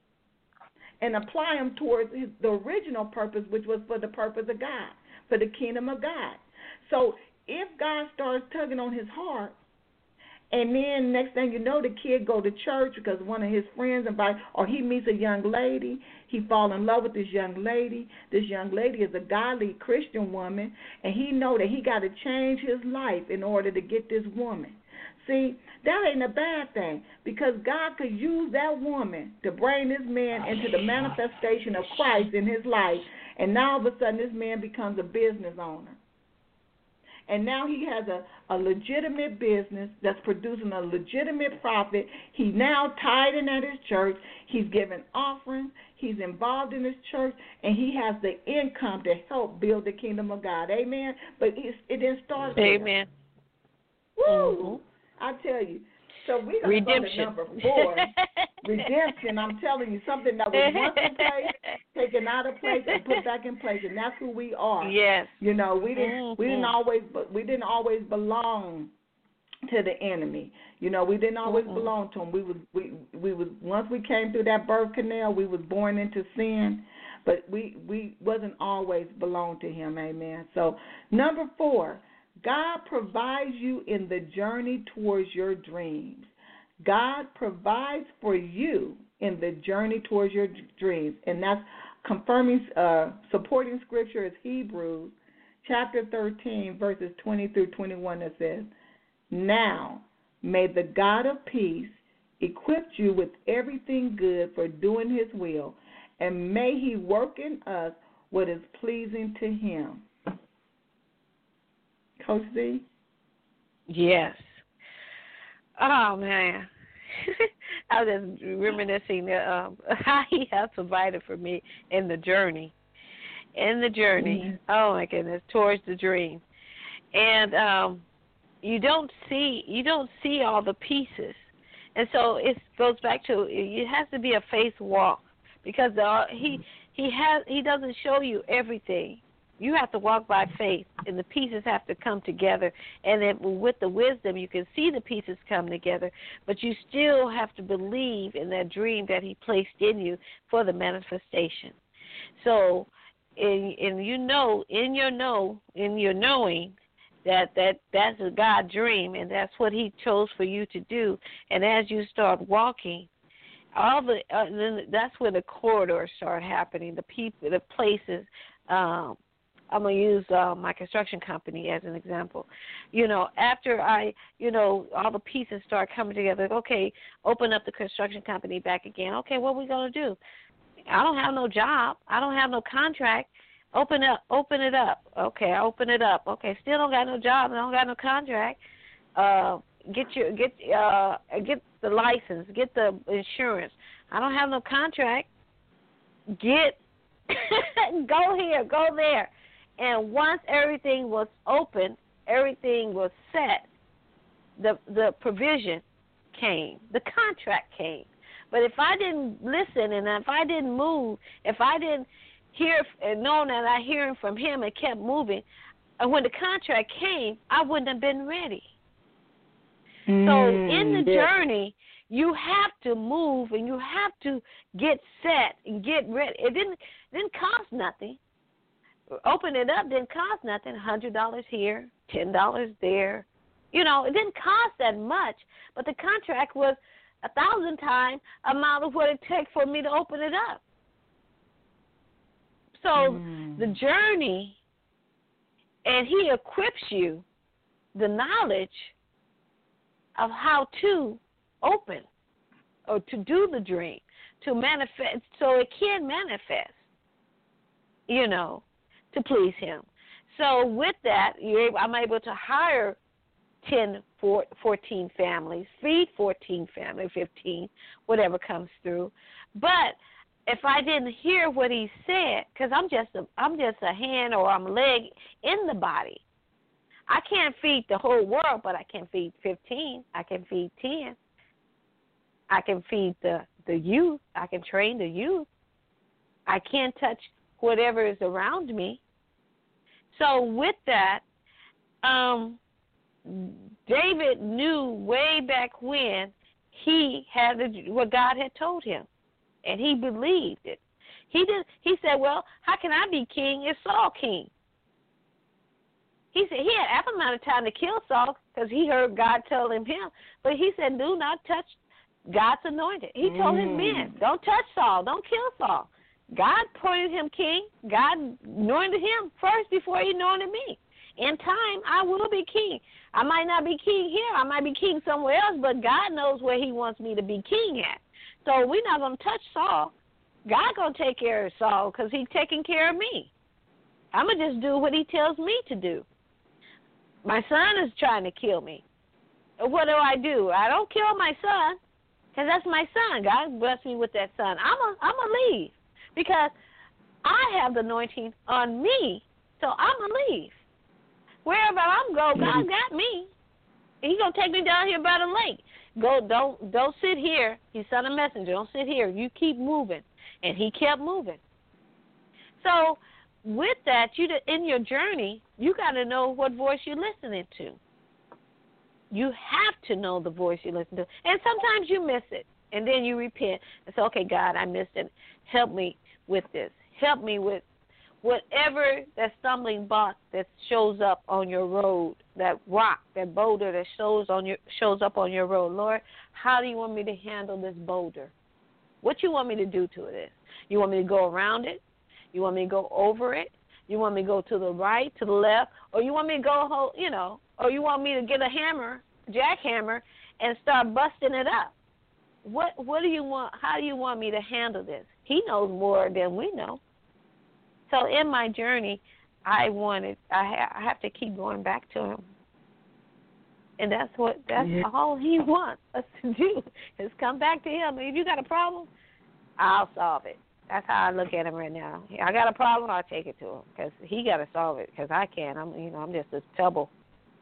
and apply them towards his, the original purpose, which was for the purpose of God, for the kingdom of God. So if God starts tugging on his heart, and then next thing you know, the kid go to church because one of his friends invite, or he meets a young lady. He fall in love with this young lady. This young lady is a godly Christian woman, and he know that he got to change his life in order to get this woman. See, that ain't a bad thing because God could use that woman to bring this man into the manifestation of Christ in his life, and now all of a sudden this man becomes a business owner. And now he has a, a legitimate business that's producing a legitimate profit. He's now tithing at his church. He's giving offerings. He's involved in his church. And he has the income to help build the kingdom of God. Amen? But it's, it didn't start there. Amen. Woo! Mm-hmm. I tell you. So we're going to go to number four. Redemption. I'm telling you, something that was once in place, taken out of place, and put back in place, and that's who we are. Yes. You know, we didn't mm-hmm. we didn't always we didn't always belong to the enemy. You know, we didn't always mm-hmm. belong to him. We was we we was once we came through that birth canal, we was born into sin, but we we wasn't always belong to him. Amen. So number four. God provides you in the journey towards your dreams. God provides for you in the journey towards your dreams. And that's confirming, uh, supporting scripture is Hebrews chapter thirteen, verses twenty through twenty-one that says, now may the God of peace equip you with everything good for doing his will, and may he work in us what is pleasing to him. Coach Z? Yes. Oh, man. I was just reminiscing that, um, how he has provided for me in the journey. In the journey. Mm-hmm. Oh, my goodness, towards the dream. And um, you don't see you don't see all the pieces. And so it goes back to, it has to be a faith walk because the, he he has he doesn't show you everything. You have to walk by faith, and the pieces have to come together. And then with the wisdom, you can see the pieces come together, but you still have to believe in that dream that he placed in you for the manifestation. So, and, and you know, in your know, in your knowing, that, that that's a God dream, and that's what he chose for you to do. And as you start walking, all the uh, then that's when the corridors start happening, the people, the places. Um, I'm going to use uh, my construction company as an example. You know, after I, you know, all the pieces start coming together, okay, open up the construction company back again. Okay, what are we going to do? I don't have no job. I don't have no contract. Open up, open it up. Okay, I open it up. Okay, still don't got no job. I don't got no contract. Uh, get your get uh get the license. Get the insurance. I don't have no contract. Get go here, go there. And once everything was open, everything was set, the the provision came, the contract came. But if I didn't listen and if I didn't move, if I didn't hear and know that I hearing from him and kept moving, and when the contract came, I wouldn't have been ready. Mm, so in the yeah. journey, you have to move and you have to get set and get ready. It didn't it didn't cost nothing. Open it up didn't cost nothing. one hundred dollars here, ten dollars there. You know, it didn't cost that much, but the contract was a thousand times amount of what it takes for me to open it up. So mm. the journey, and he equips you the knowledge of how to open or to do the dream, to manifest, so it can manifest, you know, to please him. So with that, you're, I'm able to hire ten, fourteen families, feed fourteen families, fifteen, whatever comes through. But if I didn't hear what he said, because I'm just a, I'm just a hand or I'm a leg in the body. I can't feed the whole world, but I can feed fifteen. I can feed ten. I can feed the, the youth. I can train the youth. I can't touch whatever is around me. So with that, um, David knew way back when he had what God had told him, and he believed it. He did. He said, "Well, how can I be king if Saul king?" He said he had ample amount of time to kill Saul because he heard God telling him, but he said, "Do not touch God's anointed." He told mm. his men, "Don't touch Saul. Don't kill Saul." God appointed him king. God anointed him first before he anointed me. In time, I will be king. I might not be king here. I might be king somewhere else, but God knows where he wants me to be king at. So we're not going to touch Saul. God going to take care of Saul because he's taking care of me. I'm going to just do what he tells me to do. My son is trying to kill me. What do I do? I don't kill my son because that's my son. God bless me with that son. I'm a, I'm a leave because I have the anointing on me, so I'm a leave. Wherever I'm going, God got me. He's going to take me down here by the lake. Go, don't don't sit here. He sent a messenger. Don't sit here. You keep moving. And he kept moving. So with that, you in your journey, you got to know what voice you're listening to. You have to know the voice you listen to. And sometimes you miss it, and then you repent and say, okay, God, I missed it. Help me with this. Help me with whatever that stumbling block that shows up on your road, that rock, that boulder that shows on your shows up on your road. Lord, how do you want me to handle this boulder? What you want me to do to this? You want me to go around it? You want me to go over it? You want me to go to the right, to the left? Or you want me to go, you know, or you want me to get a hammer, jackhammer, and start busting it up? What What do you want? How do you want me to handle this? He knows more than we know. So in my journey, I wanted, I, ha- I have to keep going back to him. And that's what, that's yeah. all he wants us to do is come back to him. If you got a problem, I'll solve it. That's how I look at him right now. I got a problem, I'll take it to him because he got to solve it because I can't. I'm, you know, I'm just a pebble.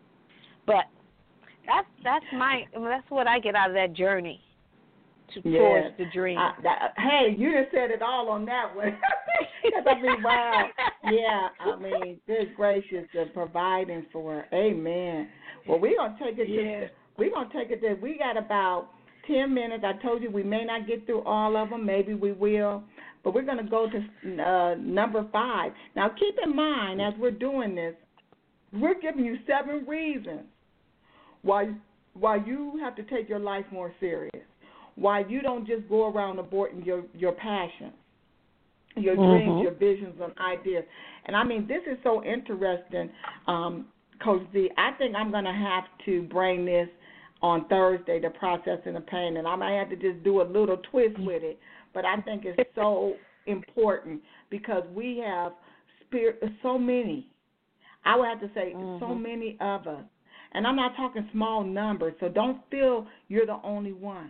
But that's that's my, that's what I get out of that journey to, yes. towards the dream. I, that, hey, you just said it all on that one. I mean, wow. Yeah, I mean, good gracious, the providing for her. Amen. Well, we're going to take it yeah. to, we're going to take it to, we got about ten minutes. I told you we may not get through all of them. Maybe we will. But we're going to go to uh, number five. Now, keep in mind, as we're doing this, we're giving you seven reasons why, why you have to take your life more serious, why you don't just go around aborting your, your passions, your dreams, mm-hmm. your visions and ideas. And, I mean, this is so interesting, um, Coach Z. I think I'm going to have to bring this on Thursday, the processing of pain, and I might have to just do a little twist with it. But I think it's so important because we have spirit, so many. I would have to say mm-hmm. so many of us. And I'm not talking small numbers, so don't feel you're the only one.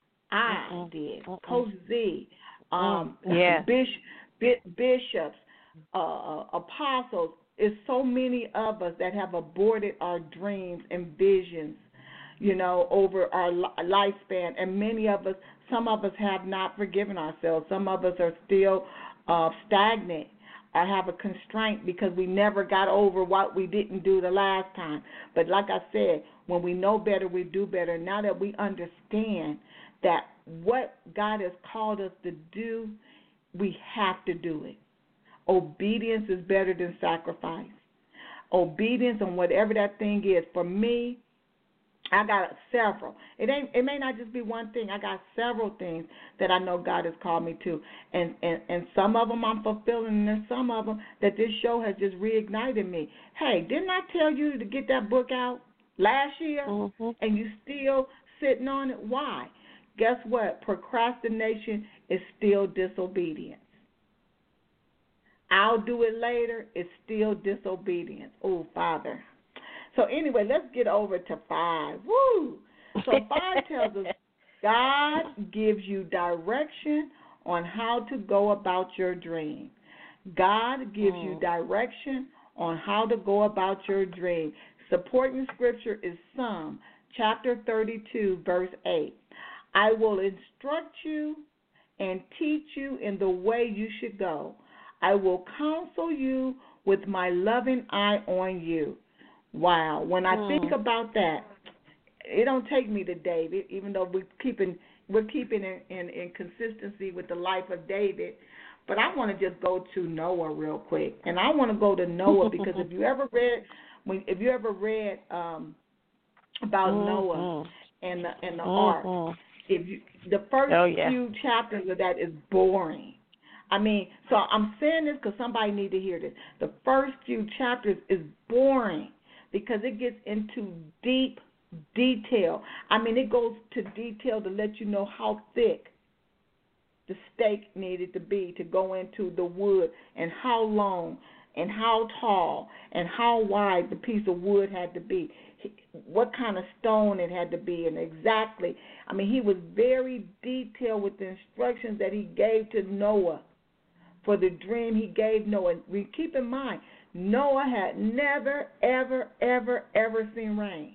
I mm-mm. did. Mm-mm. Coach Z, um, mm, yeah. bish, bishops, uh, apostles. It's so many of us that have aborted our dreams and visions, you know, over our lifespan. And many of us, some of us have not forgiven ourselves. Some of us are still uh, stagnant or have a constraint because we never got over what we didn't do the last time. But like I said, when we know better, we do better. Now that we understand that what God has called us to do, we have to do it. Obedience is better than sacrifice. Obedience on whatever that thing is. For me, I got several. It ain't. It may not just be one thing. I got several things that I know God has called me to, and and, and some of them I'm fulfilling, and then some of them that this show has just reignited me. Hey, didn't I tell you to get that book out last year, mm-hmm. and you still sitting on it? Why? Guess what? Procrastination is still disobedience. I'll do it later. It's still disobedience. Oh, Father. So anyway, let's get over to five. Woo! So five tells us God gives you direction on how to go about your dream. God gives mm. you direction on how to go about your dream. Supporting scripture is Psalm chapter thirty-two, verse eight. I will instruct you and teach you in the way you should go. I will counsel you with my loving eye on you. Wow. When I mm. think about that, it don't take me to David, even though we're keeping we're keeping in, in, in consistency with the life of David. But I want to just go to Noah real quick, and I want to go to Noah because if you ever read, when if you ever read um, about mm-hmm. Noah and the and the mm-hmm. ark, if you the first oh, yeah. few chapters of that is boring. I mean, so I'm saying this because somebody need to hear this. The first few chapters is boring because it gets into deep detail. I mean, it goes to detail to let you know how thick the stake needed to be to go into the wood, and how long and how tall and how wide the piece of wood had to be, what kind of stone it had to be, and exactly. I mean, he was very detailed with the instructions that he gave to Noah for the dream he gave Noah. We keep in mind, Noah had never, ever, ever, ever seen rain.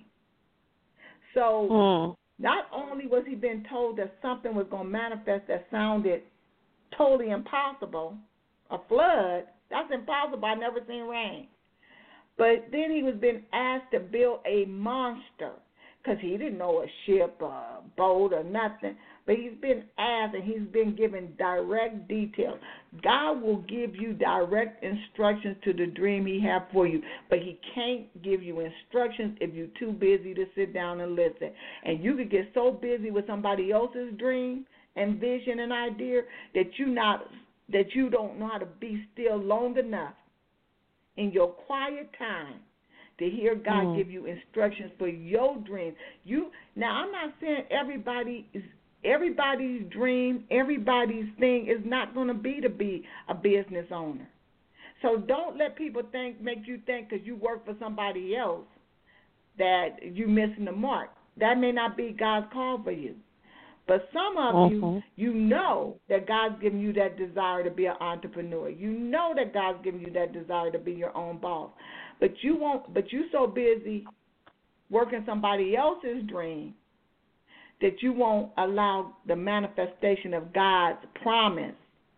So mm. not only was he being told that something was going to manifest that sounded totally impossible, a flood, that's impossible, I've never seen rain. But then he was being asked to build a monster because he didn't know a ship, a boat, or nothing. But he's been asked and he's been given direct details. God will give you direct instructions to the dream he has for you, but he can't give you instructions if you're too busy to sit down and listen. And you could get so busy with somebody else's dream and vision and idea that you not that you don't know how to be still long enough in your quiet time to hear God mm. give you instructions for your dreams. You now, I'm not saying everybody is everybody's dream, everybody's thing is not going to be to be a business owner. So don't let people think, make you think because you work for somebody else that you're missing the mark. That may not be God's call for you. But some of mm-hmm. you, you know that God's giving you that desire to be an entrepreneur. You know that God's giving you that desire to be your own boss. But you won't. But you're so busy working somebody else's dream that you won't allow the manifestation of God's promise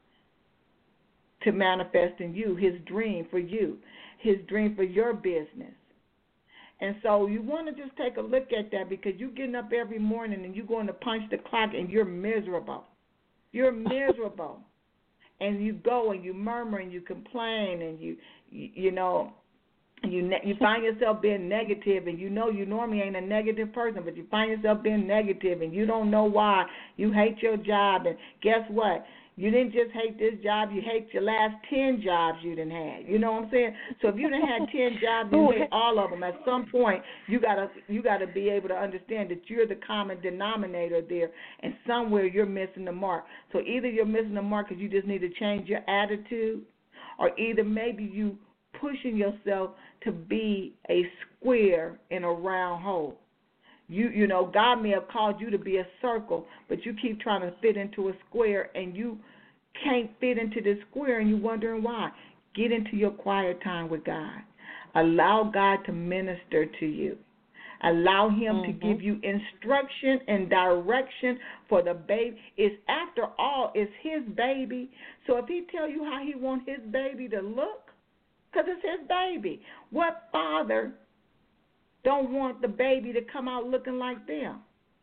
to manifest in you, his dream for you, his dream for your business. And so you want to just take a look at that because you're getting up every morning and you're going to punch the clock and you're miserable. You're miserable. And you go and you murmur and you complain and you, you, you know, You ne- you find yourself being negative, and you know you normally ain't a negative person, but you find yourself being negative, and you don't know why. You hate your job, and guess what? You didn't just hate this job, you hate your last ten jobs you done had. You know what I'm saying? So if you done had ten jobs, you hate all of them. At some point, you gotta you gotta be able to understand that you're the common denominator there, and somewhere you're missing the mark. So either you're missing the mark because you just need to change your attitude, or either maybe you pushing yourself to be a square in a round hole. You you know, God may have called you to be a circle, but you keep trying to fit into a square, and you can't fit into this square, and you're wondering why. Get into your quiet time with God. Allow God to minister to you. Allow him mm-hmm. to give you instruction and direction for the baby. It's, after all, it's his baby. So if he tell you how he wants his baby to look, because it's his baby. What father don't want the baby to come out looking like them?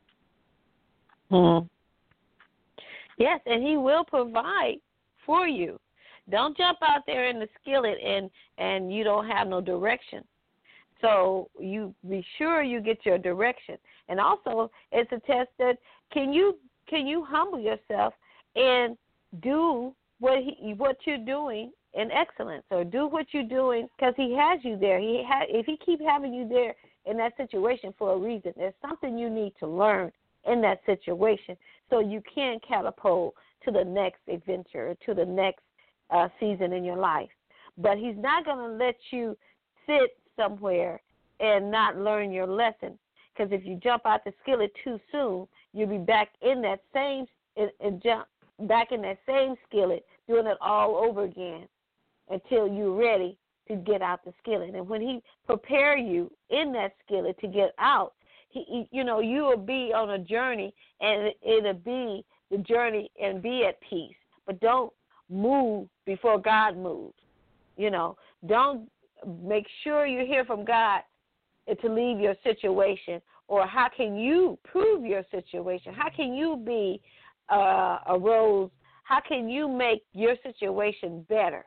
Hmm. Yes, and he will provide for you. Don't jump out there in the skillet and, and you don't have no direction. So you be sure you get your direction. And also, it's a test that can you can you humble yourself and do what he, what you're doing in excellence, or do what you're doing because he has you there. He ha- if he keep having you there in that situation for a reason, there's something you need to learn in that situation so you can catapult to the next adventure, to the next uh, season in your life. But he's not going to let you sit somewhere and not learn your lesson, because if you jump out the skillet too soon, you'll be back in that same and, and jump back in that same skillet doing it all over again until you're ready to get out the skillet. And when he prepare you in that skillet to get out, he, he, you know, you will be on a journey, and it, it'll be the journey and be at peace. But don't move before God moves. You know, don't make sure you hear from God to leave your situation, or how can you prove your situation? How can you be uh, a rose? How can you make your situation better?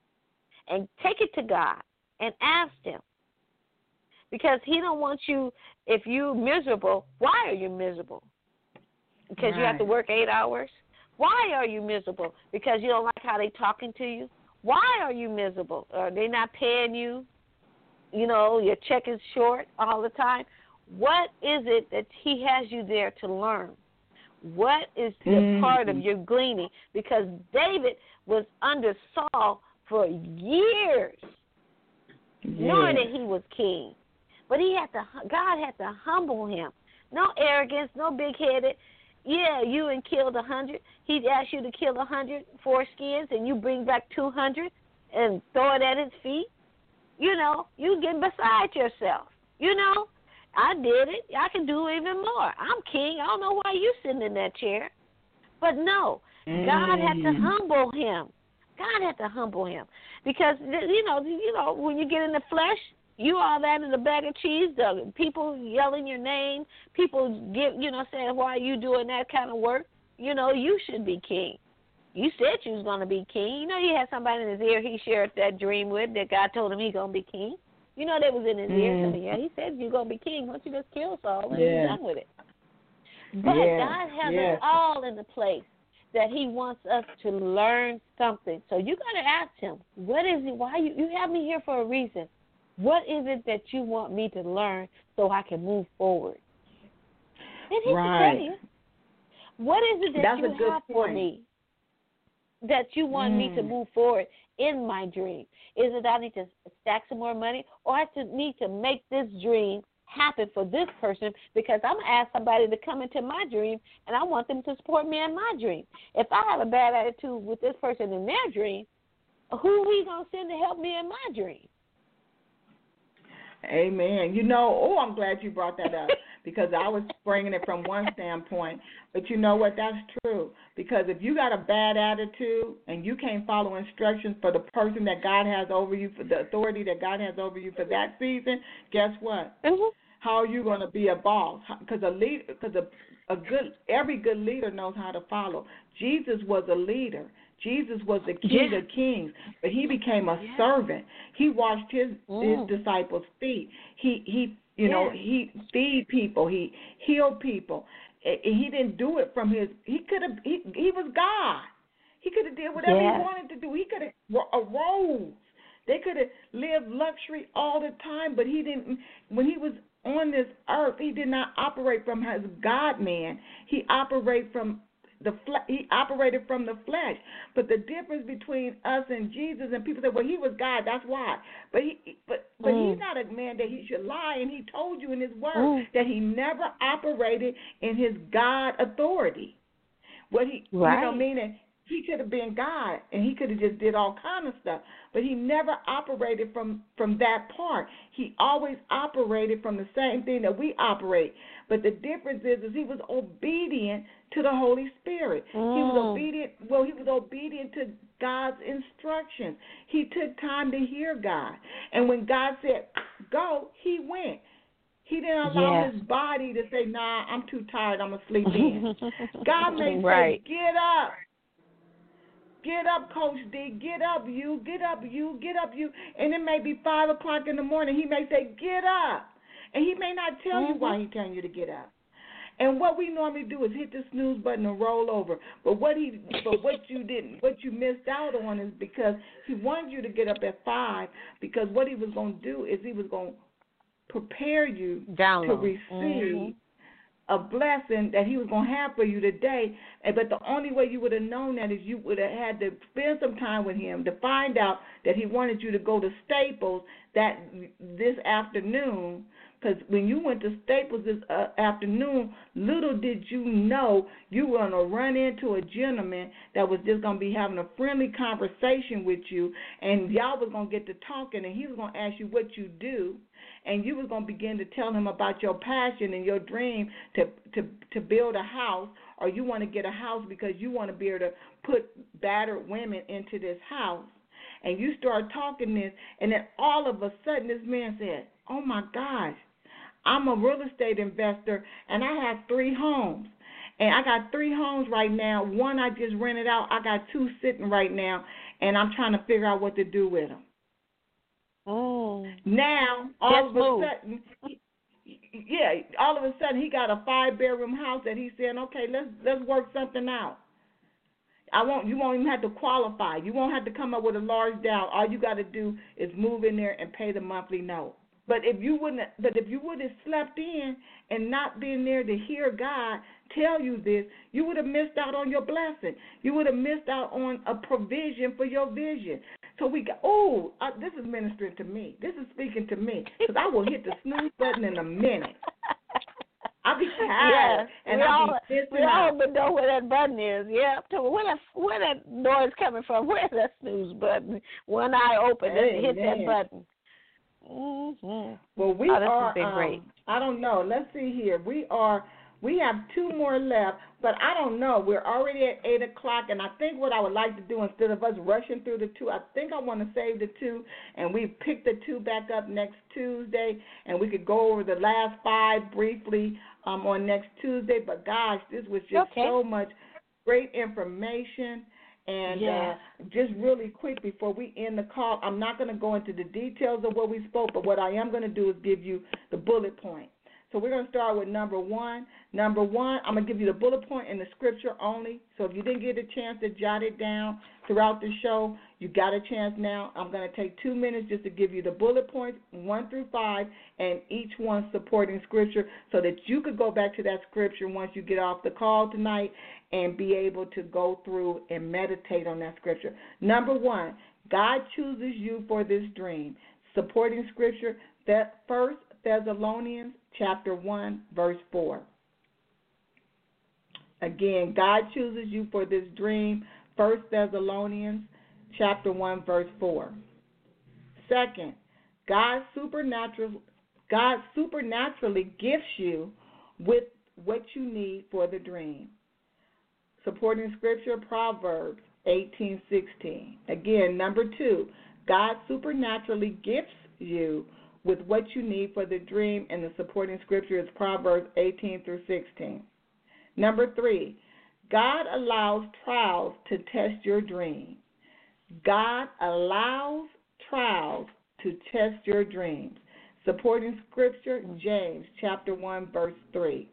And take it to God and ask Him. Because He don't want you, if you're miserable, why are you miserable? Because right. you have to work eight hours? Why are you miserable? Because you don't like how they're talking to you? Why are you miserable? Are they not paying you? You know, your check is short all the time. What is it that He has you there to learn? What is the mm-hmm. part of your gleaning? Because David was under Saul for years, yeah. knowing that he was king. But he had to, God had to humble him. No arrogance, no big-headed. Yeah, you and killed a hundred. He'd ask you to kill a hundred foreskins, and you bring back two hundred and throw it at his feet. You know, you get beside yourself. You know, I did it. I can do even more. I'm king. I don't know why you sitting in that chair. But no, mm. God had to humble him. God had to humble him because you know, you know, when you get in the flesh, you all that in a bag of cheese. The people yelling your name, people give, you know, saying why are you doing that kind of work? You know, you should be king. You said you was going to be king. You know, you had somebody in his ear he shared that dream with that God told him he's going to be king. You know, that was in his mm. ear. So, yeah, he said you're going to be king. Why don't you just kill Saul and yeah. be done with it? But yeah. God has yeah. us all in the place that he wants us to learn something. So you got to ask him, what is it? Why you, you have me here for a reason. What is it that you want me to learn so I can move forward? And he right. can tell you. What is it that That's you have point. for me that you want mm. me to move forward in my dream? Is it I need to stack some more money, or I need to make this dream happen for this person because I'm going to ask somebody to come into my dream and I want them to support me in my dream. If I have a bad attitude with this person in their dream, who are we going to send to help me in my dream? Amen. You know, oh, I'm glad you brought that up because I was bringing it from one standpoint. But you know what? That's true. Because if you got a bad attitude and you can't follow instructions for the person that God has over you, for the authority that God has over you for that season, guess what? Mm-hmm. How are you going to be a boss? Because a leader, because a, a good, every good leader knows how to follow. Jesus was a leader. Jesus was the King yeah. of Kings, but he became a yeah. servant. He washed his mm. his disciples' feet. He he you yeah. know he feed people. He healed people. He didn't do it from his. He could have. He he was God. He could have did whatever yeah. he wanted to do. He could have arose. They could have lived luxury all the time, but he didn't. When he was on this earth, he did not operate from his God man. He operated from The fle- he operated from the flesh. But the difference between us and Jesus, and people say, well, he was God, that's why. But he but but mm. he's not a man that he should lie, and he told you in his word mm. that he never operated in his God authority. What he right. you know, meaning he could have been God and he could have just did all kind of stuff. But he never operated from, from that part. He always operated from the same thing that we operate. But the difference is, is he was obedient to the Holy Spirit. Mm. He was obedient. Well, he was obedient to God's instructions. He took time to hear God. And when God said, go, he went. He didn't allow yes. his body to say, nah, I'm too tired, I'm going to sleep in. God may right. say, get up. Get up, Coach D. Get up, you. Get up, you. Get up, you. And it may be five o'clock in the morning. He may say, get up. And he may not tell mm-hmm. you why he's telling you to get up. And what we normally do is hit the snooze button and roll over. But what he, but what you didn't, what you missed out on is because he wanted you to get up at five. Because what he was going to do is he was going to prepare you Download. to receive mm-hmm. a blessing that he was going to have for you today. But the only way you would have known that is you would have had to spend some time with him to find out that he wanted you to go to Staples that this afternoon. Because when you went to Staples this uh, afternoon, little did you know you were going to run into a gentleman that was just going to be having a friendly conversation with you, and y'all was going to get to talking, and he was going to ask you what you do, and you was going to begin to tell him about your passion and your dream to to to build a house or you want to get a house because you want to be able to put battered women into this house. And you start talking this, and then all of a sudden this man said, oh, my gosh, I'm a real estate investor, and I have three homes. And I got three homes right now. One I just rented out. I got two sitting right now, and I'm trying to figure out what to do with them. Oh. Now, all That's of a move. sudden, yeah, all of a sudden he got a five-bedroom house that he's saying, okay, let's let's work something out. I won't. You won't even have to qualify. You won't have to come up with a large down. All you got to do is move in there and pay the monthly note. But if you wouldn't, but if you would have slept in and not been there to hear God tell you this, you would have missed out on your blessing. You would have missed out on a provision for your vision. So we got. Oh, uh, this is ministering to me. This is speaking to me because I will hit the snooze button in a minute. I'll be tired, yeah, and we I'll all, be missing we all out. but know where that button is. Yeah, so where that where that noise coming from? Where's that snooze button? One eye open, Amen. hit that button. Mm-hmm. Well, we oh, this are. has been um, great. I don't know. Let's see here. We are. We have two more left, but I don't know. We're already at eight o'clock, and I think what I would like to do instead of us rushing through the two, I think I want to save the two, and we pick the two back up next Tuesday, and we could go over the last five briefly um, on next Tuesday. But gosh, this was just okay. so much great information. And yes. uh, just really quick before we end the call, I'm not going to go into the details of what we spoke, but what I am going to do is give you the bullet point. So we're going to start with number one. Number one, I'm going to give you the bullet point in the scripture only. So if you didn't get a chance to jot it down throughout the show, you got a chance now. I'm going to take two minutes just to give you the bullet points, one through five, and each one supporting scripture so that you could go back to that scripture once you get off the call tonight and be able to go through and meditate on that scripture. Number one, God chooses you for this dream. Supporting scripture, that First Thessalonians chapter one, verse four. Again, God chooses you for this dream. First Thessalonians chapter one, verse four. Second, God supernatural, God supernaturally gifts you with what you need for the dream. Supporting scripture, Proverbs eighteen sixteen. Again, number two, God supernaturally gifts you with what you need for the dream, and the supporting scripture is Proverbs eighteen through sixteen. Number three, God allows trials to test your dream. God allows trials to test your dreams. Supporting scripture, James chapter one, verse three.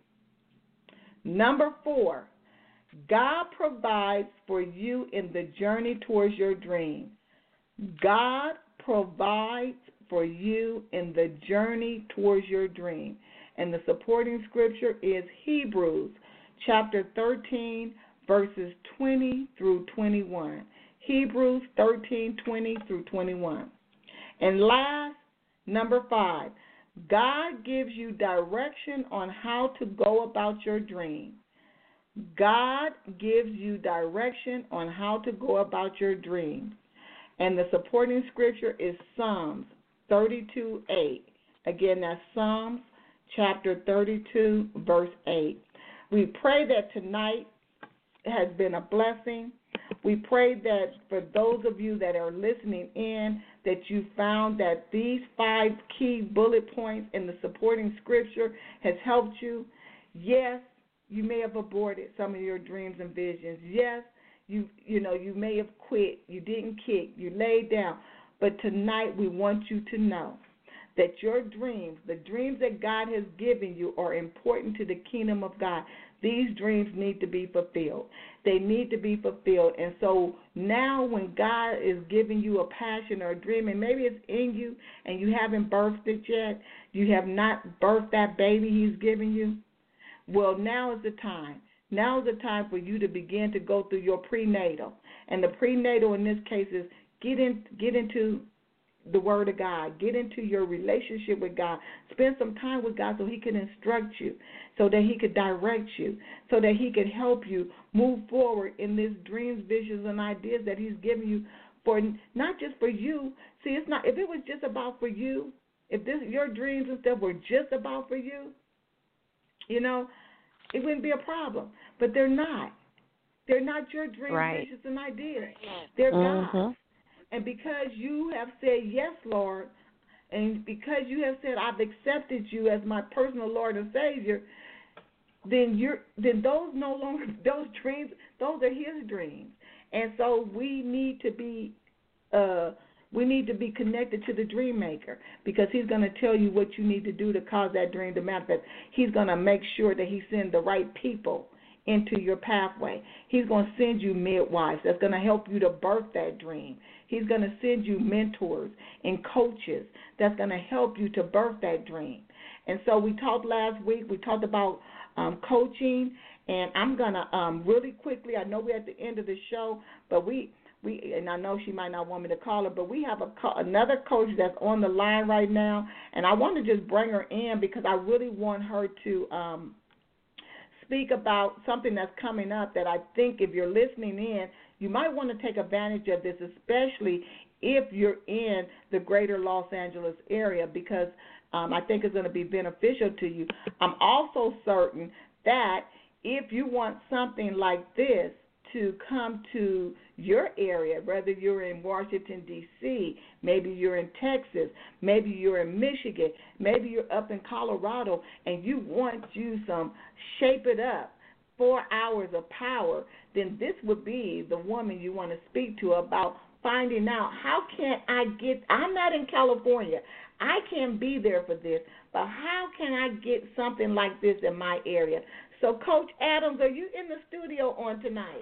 Number four, God provides for you in the journey towards your dream. God provides for you in the journey towards your dream. And the supporting scripture is Hebrews chapter thirteen, verses twenty through twenty-one. Hebrews thirteen, twenty through twenty-one. And last, number five, God gives you direction on how to go about your dream. God gives you direction on how to go about your dream. And the supporting scripture is Psalms thirty-two, eight. Again, that's Psalms chapter thirty-two, verse eight. We pray that tonight has been a blessing. We pray that for those of you that are listening in, that you found that these five key bullet points in the supporting scripture has helped you. Yes, you may have aborted some of your dreams and visions. Yes, you you know, you may have quit. You didn't kick. You laid down. But tonight we want you to know that your dreams, the dreams that God has given you, are important to the kingdom of God. These dreams need to be fulfilled. They need to be fulfilled. And so now when God is giving you a passion or a dream, and maybe it's in you and you haven't birthed it yet, you have not birthed that baby he's giving you, well, now is the time. Now is the time for you to begin to go through your prenatal. And the prenatal in this case is get in, get into the Word of God. Get into your relationship with God. Spend some time with God so he can instruct you, so that he could direct you, so that he could help you move forward in these dreams, visions, and ideas that he's giving you, for not just for you. See, it's not, if it was just about for you, if this your dreams and stuff were just about for you, you know, it wouldn't be a problem. But they're not. They're not your dreams, right. wishes, and ideas. They're mm-hmm. God's. And because you have said yes, Lord, and because you have said I've accepted you as my personal Lord and Savior, then you're then those no longer those dreams, those are His dreams. And so we need to be uh, we need to be connected to the dream maker, because He's going to tell you what you need to do to cause that dream to manifest. He's going to make sure that He sends the right people into your pathway. He's going to send you midwives that's going to help you to birth that dream. He's going to send you mentors and coaches that's going to help you to birth that dream. And so we talked last week, we talked about um, coaching, and I'm going to um, really quickly, I know we're at the end of the show, but we, we and I know she might not want me to call her, but we have a co- another coach that's on the line right now, and I want to just bring her in because I really want her to um, speak about something that's coming up that I think if you're listening in, you might want to take advantage of this, especially if you're in the greater Los Angeles area, because um, I think it's going to be beneficial to you. I'm also certain that if you want something like this to come to your area, whether you're in Washington, D C, maybe you're in Texas, maybe you're in Michigan, maybe you're up in Colorado, and you want you some Shape It Up, four hours of power, then this would be the woman you want to speak to about finding out how can I get, I'm not in California, I can't be there for this, but how can I get something like this in my area? So, Coach Adams, are you in the studio on tonight?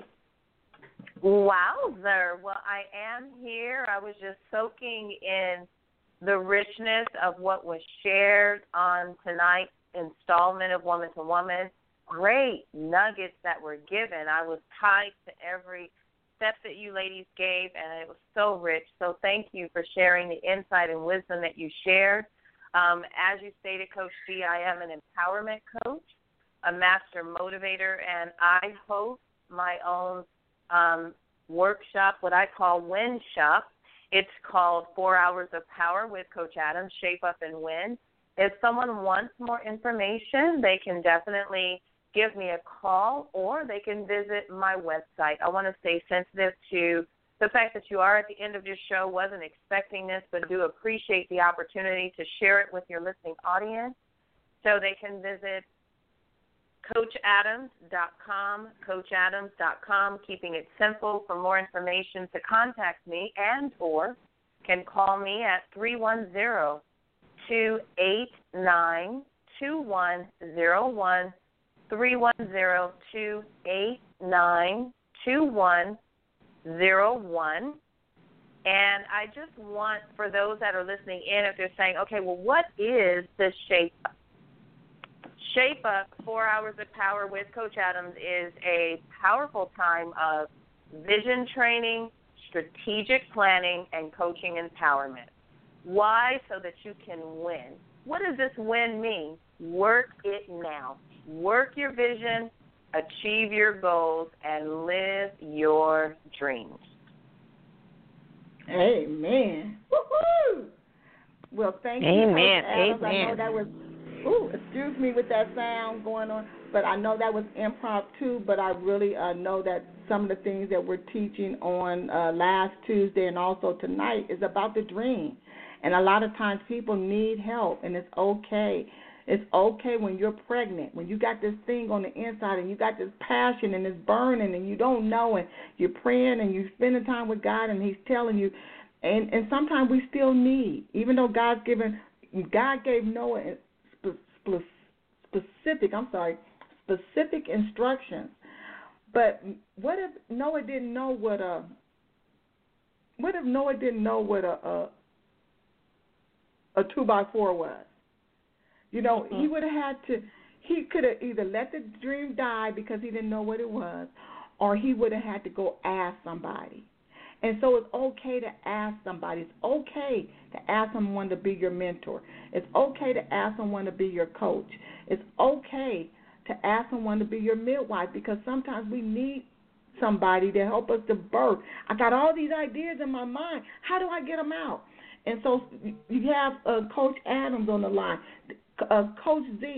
Wowzer. Well, I am here. I was just soaking in the richness of what was shared on tonight's installment of Woman to Woman. Great nuggets that were given. I was tied to every step that you ladies gave, and it was so rich. So thank you for sharing the insight and wisdom that you shared. Um, as you stated, Coach G, I am an empowerment coach, a master motivator, and I host my own um, workshop, what I call Win Shop. It's called Four Hours of Power with Coach Adams, Shape Up and Win. If someone wants more information, they can definitely give me a call, or they can visit my website. I want to stay sensitive to the fact that you are at the end of your show. Wasn't expecting this, but do appreciate the opportunity to share it with your listening audience. So they can visit coach adams dot com, coach adams dot com, keeping it simple. For more information, to contact me and or can call me at three one zero, two eight nine, two one zero one, three one zero, two eight nine, two one zero one. And I just want, for those that are listening in, if they're saying, okay, well, what is this Shape Up? Shape Up, Four Hours of Power with Coach Adams, is a powerful time of vision training, strategic planning, and coaching empowerment. Why? So that you can win. What does this win mean? Work it now. Work your vision, achieve your goals, and live your dreams. Amen. Woo-hoo! Well, thank you, Amen. Coach Adams. Amen. I know that was, ooh, excuse me with that sound going on, but I know that was impromptu, but I really uh, know that some of the things that we're teaching on uh, last Tuesday and also tonight is about the dream. And a lot of times people need help, and it's okay. It's okay when you're pregnant, when you got this thing on the inside and you got this passion and it's burning and you don't know, and you're praying and you're spending time with God and He's telling you. And, and sometimes we still need, even though God's given, God gave Noah specific, I'm sorry, specific instructions. But what if Noah didn't know what a, what if Noah didn't know what a, a, a two by four was? You know, mm-hmm. he would have had to, he could have either let the dream die because he didn't know what it was, or he would have had to go ask somebody. And so it's okay to ask somebody. It's okay to ask someone to be your mentor. It's okay to ask someone to be your coach. It's okay to ask someone to be your midwife, because sometimes we need somebody to help us to birth. I got all these ideas in my mind. How do I get them out? And so you have uh, Coach Adams on the line. Uh, Coach Z,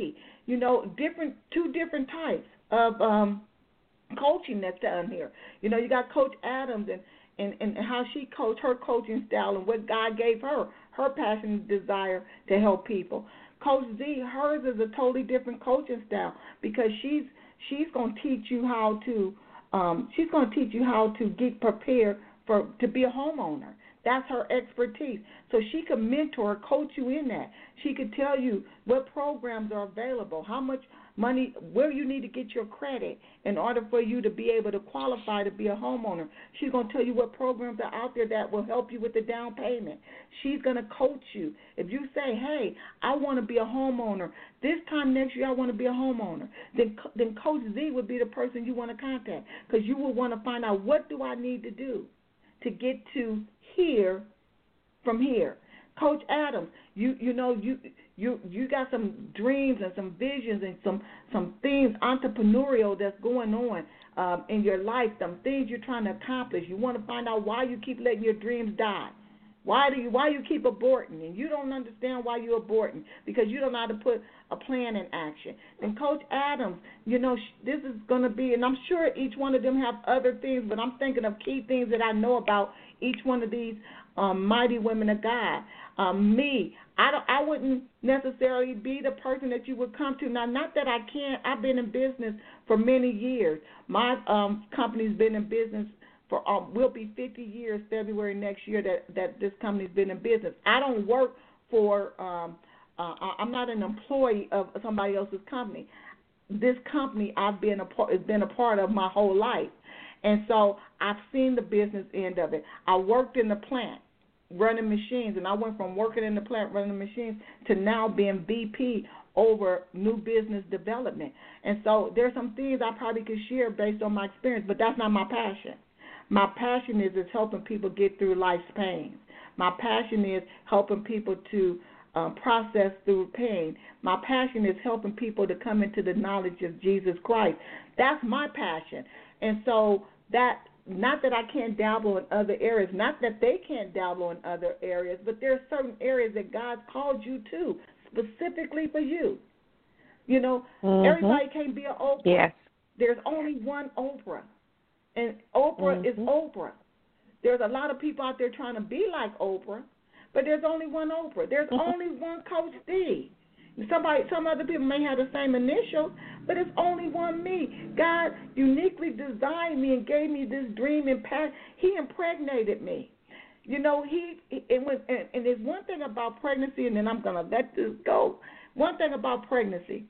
you know, different two different types of um, coaching that's down here. You know, you got Coach Adams and, and, and how she coached, her coaching style, and what God gave her, her passion and desire to help people. Coach Z, hers is a totally different coaching style because she's she's going to teach you how to um, she's going to teach you how to get prepared for to be a homeowner. That's her expertise. So she can mentor, coach you in that. She could tell you what programs are available, how much money, where you need to get your credit in order for you to be able to qualify to be a homeowner. She's going to tell you what programs are out there that will help you with the down payment. She's going to coach you. If you say, hey, I want to be a homeowner, this time next year I want to be a homeowner, then then Coach Z would be the person you want to contact because you will want to find out what do I need to do to get to here from here. Coach Adams, you you know you you you got some dreams and some visions and some some things entrepreneurial that's going on um, in your life. Some things you're trying to accomplish. You want to find out why you keep letting your dreams die. Why do you why you keep aborting, and you don't understand why you're aborting because you don't know how to put a plan in action. And Coach Adams, you know this is going to be, and I'm sure each one of them have other things, but I'm thinking of key things that I know about each one of these um, mighty women of God. Um, me, I don't, I wouldn't necessarily be the person that you would come to. Now, not that I can't. I've been in business for many years. My um, company's been in business for um, will be fifty years February next year that, that this company's been in business. I don't work for, um, uh, I'm not an employee of somebody else's company. This company I've been a part, has been a part of my whole life. And so I've seen the business end of it. I worked in the plant running machines, and I went from working in the plant running machines to now being V P over new business development. And so there's some things I probably could share based on my experience, but that's not my passion. My passion is, is helping people get through life's pains. My passion is helping people to um, process through pain. My passion is helping people to come into the knowledge of Jesus Christ. That's my passion. And so that, not that I can't dabble in other areas, not that they can't dabble in other areas, but there are certain areas that God's called you to, specifically for you. You know, mm-hmm. everybody can't be an Oprah. Yes. There's only one Oprah, and Oprah mm-hmm. is Oprah. There's a lot of people out there trying to be like Oprah, but there's only one Oprah. There's mm-hmm. only one Coach D. Somebody, some other people may have the same initials, but it's only one me. God uniquely designed me and gave me this dream and passion. He impregnated me. You know, he it was, and, and there's one thing about pregnancy, and then I'm gonna let this go. One thing about pregnancy,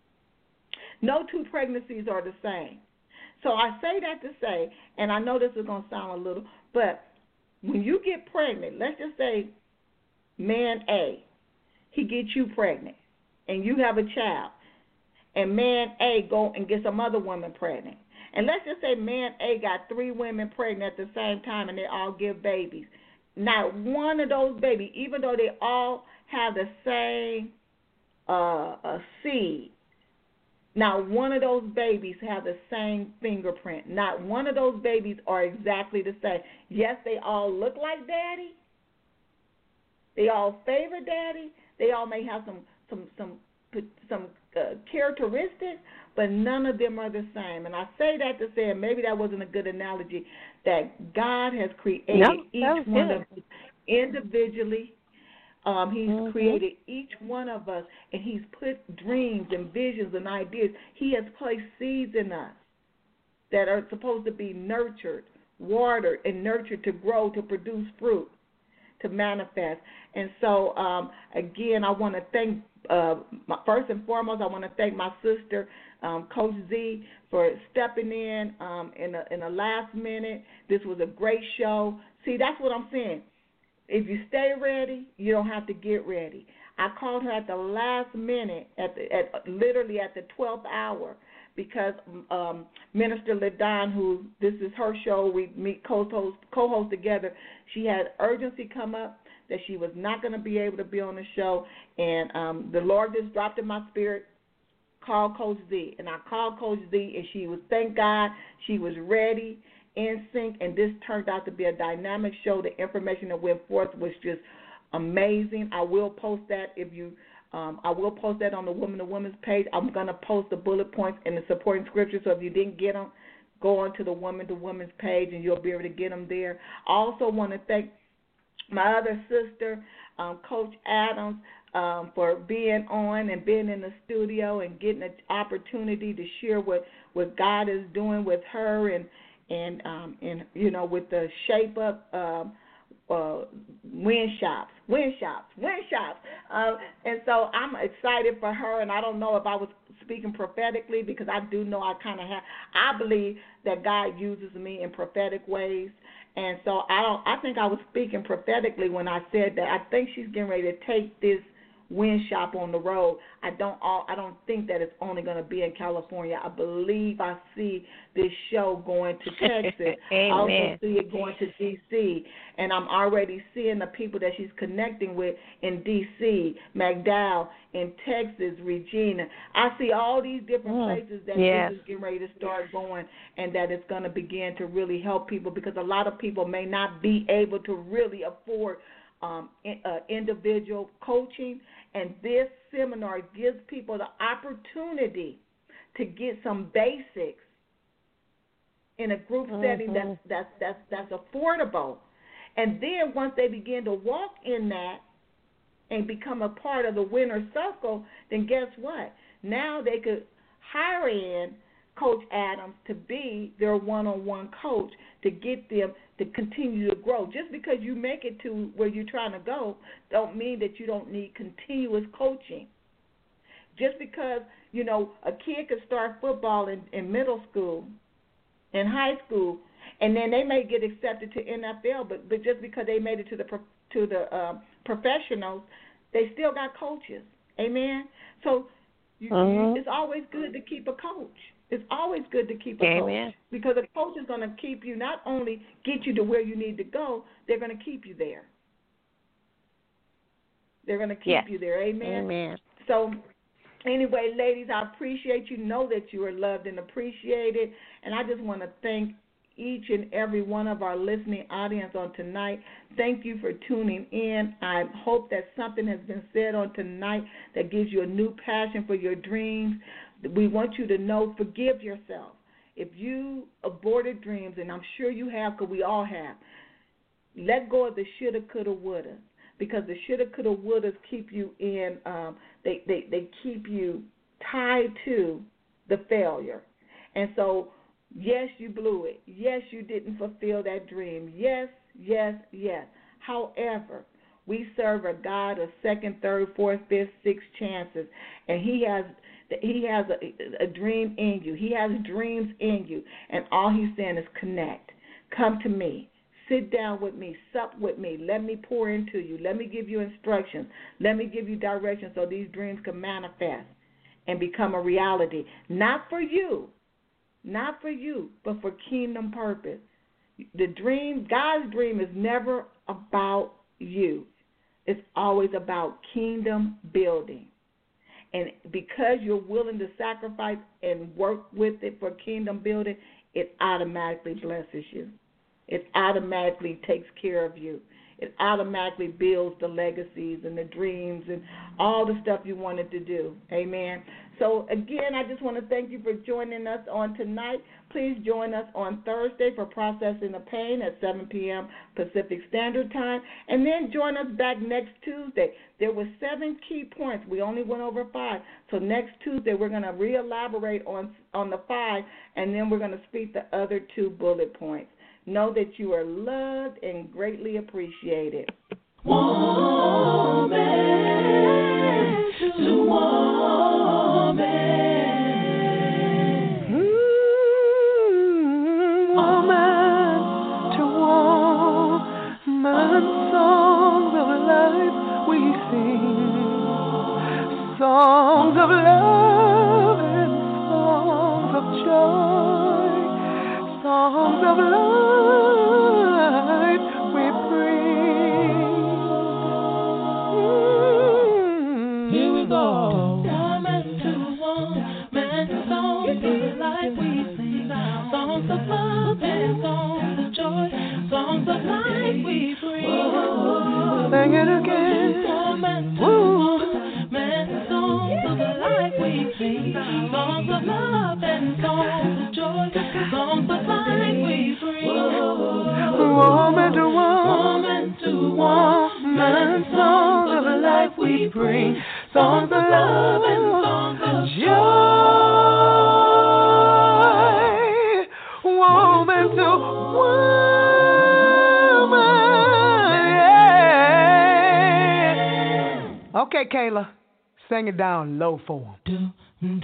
no two pregnancies are the same. So I say that to say, and I know this is gonna sound a little, but when you get pregnant, let's just say man A, he gets you pregnant, and you have a child, and man A go and get some other woman pregnant. And let's just say man A got three women pregnant at the same time, and they all give babies. Not one of those babies, even though they all have the same uh, uh, seed, not one of those babies have the same fingerprint. Not one of those babies are exactly the same. Yes, they all look like daddy. They all favor daddy. They all may have some some some some uh, characteristics, but none of them are the same. And I say that to say, and maybe that wasn't a good analogy, that God has created no, each one good. of us individually. Um, he's mm-hmm. created each one of us, and he's put dreams and visions and ideas. He has placed seeds in us that are supposed to be nurtured, watered, and nurtured to grow, to produce fruit, to manifest. And so, um, again, I want to thank, uh, my, first and foremost, I want to thank my sister, um, Coach Z, for stepping in um, in a, in the last minute. This was a great show. See, that's what I'm saying. If you stay ready, you don't have to get ready. I called her at the last minute, at, the, at literally at the twelfth hour, because um, Minister LaDon, who this is her show, we meet co-host, co-host together, she had urgency come up that she was not going to be able to be on the show, and um, the Lord just dropped in my spirit, call Coach Z. And I called Coach Z, and she was, thank God, she was ready, in sync, and this turned out to be a dynamic show. The information that went forth was just amazing. I will post that if you Um, I will post that on the Woman to Woman's page. I'm going to post the bullet points and the supporting scriptures, so if you didn't get them, go on to the Woman to Woman's page and you'll be able to get them there. I also want to thank my other sister, um, Coach Adams, um, for being on and being in the studio and getting an opportunity to share what, what God is doing with her and, and, um, and you know, with the Shape Up um, uh, win shops, win shops, win shops. Um, and so I'm excited for her, and I don't know if I was speaking prophetically because I do know I kind of have, I believe that God uses me in prophetic ways. And so I don't. I think I was speaking prophetically when I said that. I think she's getting ready to take this wind shop on the road. I don't. All, I don't think that it's only going to be in California. I believe I see this show going to Texas. I also see it going to D C, and I'm already seeing the people that she's connecting with in D C, McDowell, in Texas, Regina. I see all these different mm, places that yes. this is getting ready to start going, and that it's going to begin to really help people, because a lot of people may not be able to really afford um, in, uh, individual coaching. And this seminar gives people the opportunity to get some basics in a group mm-hmm. setting that's, that's, that's, that's affordable. And then once they begin to walk in that and become a part of the winner circle, then guess what? Now they could hire in Coach Adams to be their one-on-one coach to get them to continue to grow. Just because you make it to where you're trying to go don't mean that you don't need continuous coaching. Just because, you know, a kid could start football in, in middle school, in high school, and then they may get accepted to N F L, but, but just because they made it to the to the uh, professionals, they still got coaches. Amen? So you, mm-hmm. you, it's always good to keep a coach. It's always good to keep a Amen. coach, because a coach is going to keep you, not only get you to where you need to go, they're going to keep you there. They're going to keep yes. you there. Amen? Amen. So anyway, ladies, I appreciate you. Know that you are loved and appreciated, and I just want to thank each and every one of our listening audience on tonight. Thank you for tuning in. I hope that something has been said on tonight that gives you a new passion for your dreams. We want you to know, forgive yourself. If you aborted dreams, and I'm sure you have, because we all have, let go of the shoulda, coulda, woulda, because the shoulda, coulda, wouldas keep you in, um, they, they, they keep you tied to the failure. And so, yes, you blew it. Yes, you didn't fulfill that dream. Yes, yes, yes. However, we serve a God of second, third, fourth, fifth, sixth chances, and He has He has a, a dream in you. He has dreams in you, and all He's saying is connect. Come to me. Sit down with me. Sup with me. Let me pour into you. Let me give you instructions. Let me give you direction so these dreams can manifest and become a reality. Not for you, not for you, but for kingdom purpose. The dream, God's dream, is never about you. It's always about kingdom building. And because you're willing to sacrifice and work with it for kingdom building, it automatically blesses you. It automatically takes care of you. It automatically builds the legacies and the dreams and all the stuff you wanted to do. Amen. So, again, I just want to thank you for joining us on tonight. Please join us on Thursday for Processing the Pain at seven p.m. Pacific Standard Time. And then join us back next Tuesday. There were seven key points. We only went over five. So next Tuesday we're going to re-elaborate on, on the five, and then we're going to speak the other two bullet points. Know that you are loved and greatly appreciated. Woman to woman. Mm, woman to woman. Songs of life we sing. Songs of love and songs of joy. Songs of life we bring. Mm. Here we go. Woman to woman, songs of life we sing. Songs of love and songs of joy. Songs of life we bring. Sing it again. Woman to woman, sing. Songs of love and songs of joy. Songs of life we bring. Woman to woman to woman, songs of life we bring. Songs of love and songs of joy. Woman to woman, yeah. Okay, Kayla, sing it down low for him.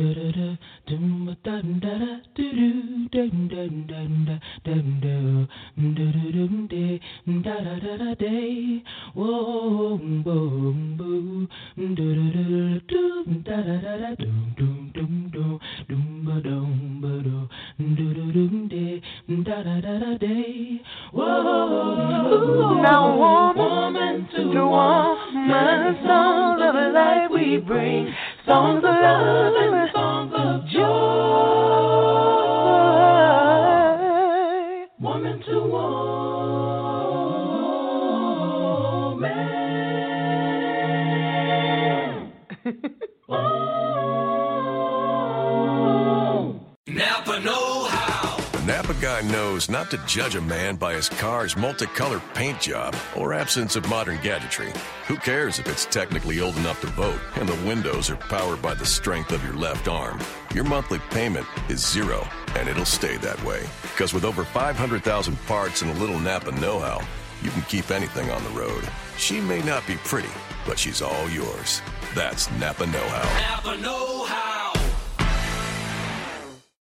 Now woman to woman, songs of life we bring, songs of love and songs of joy. Woman to woman. Napa know-how. The Napa guy knows not to judge a man by his car's multicolored paint job or absence of modern gadgetry. Who cares if it's technically old enough to vote and the windows are powered by the strength of your left arm? Your monthly payment is zero, and it'll stay that way. Because with over five hundred thousand parts and a little Napa know-how, you can keep anything on the road. She may not be pretty, but she's all yours. That's Napa know-how. Napa know-how.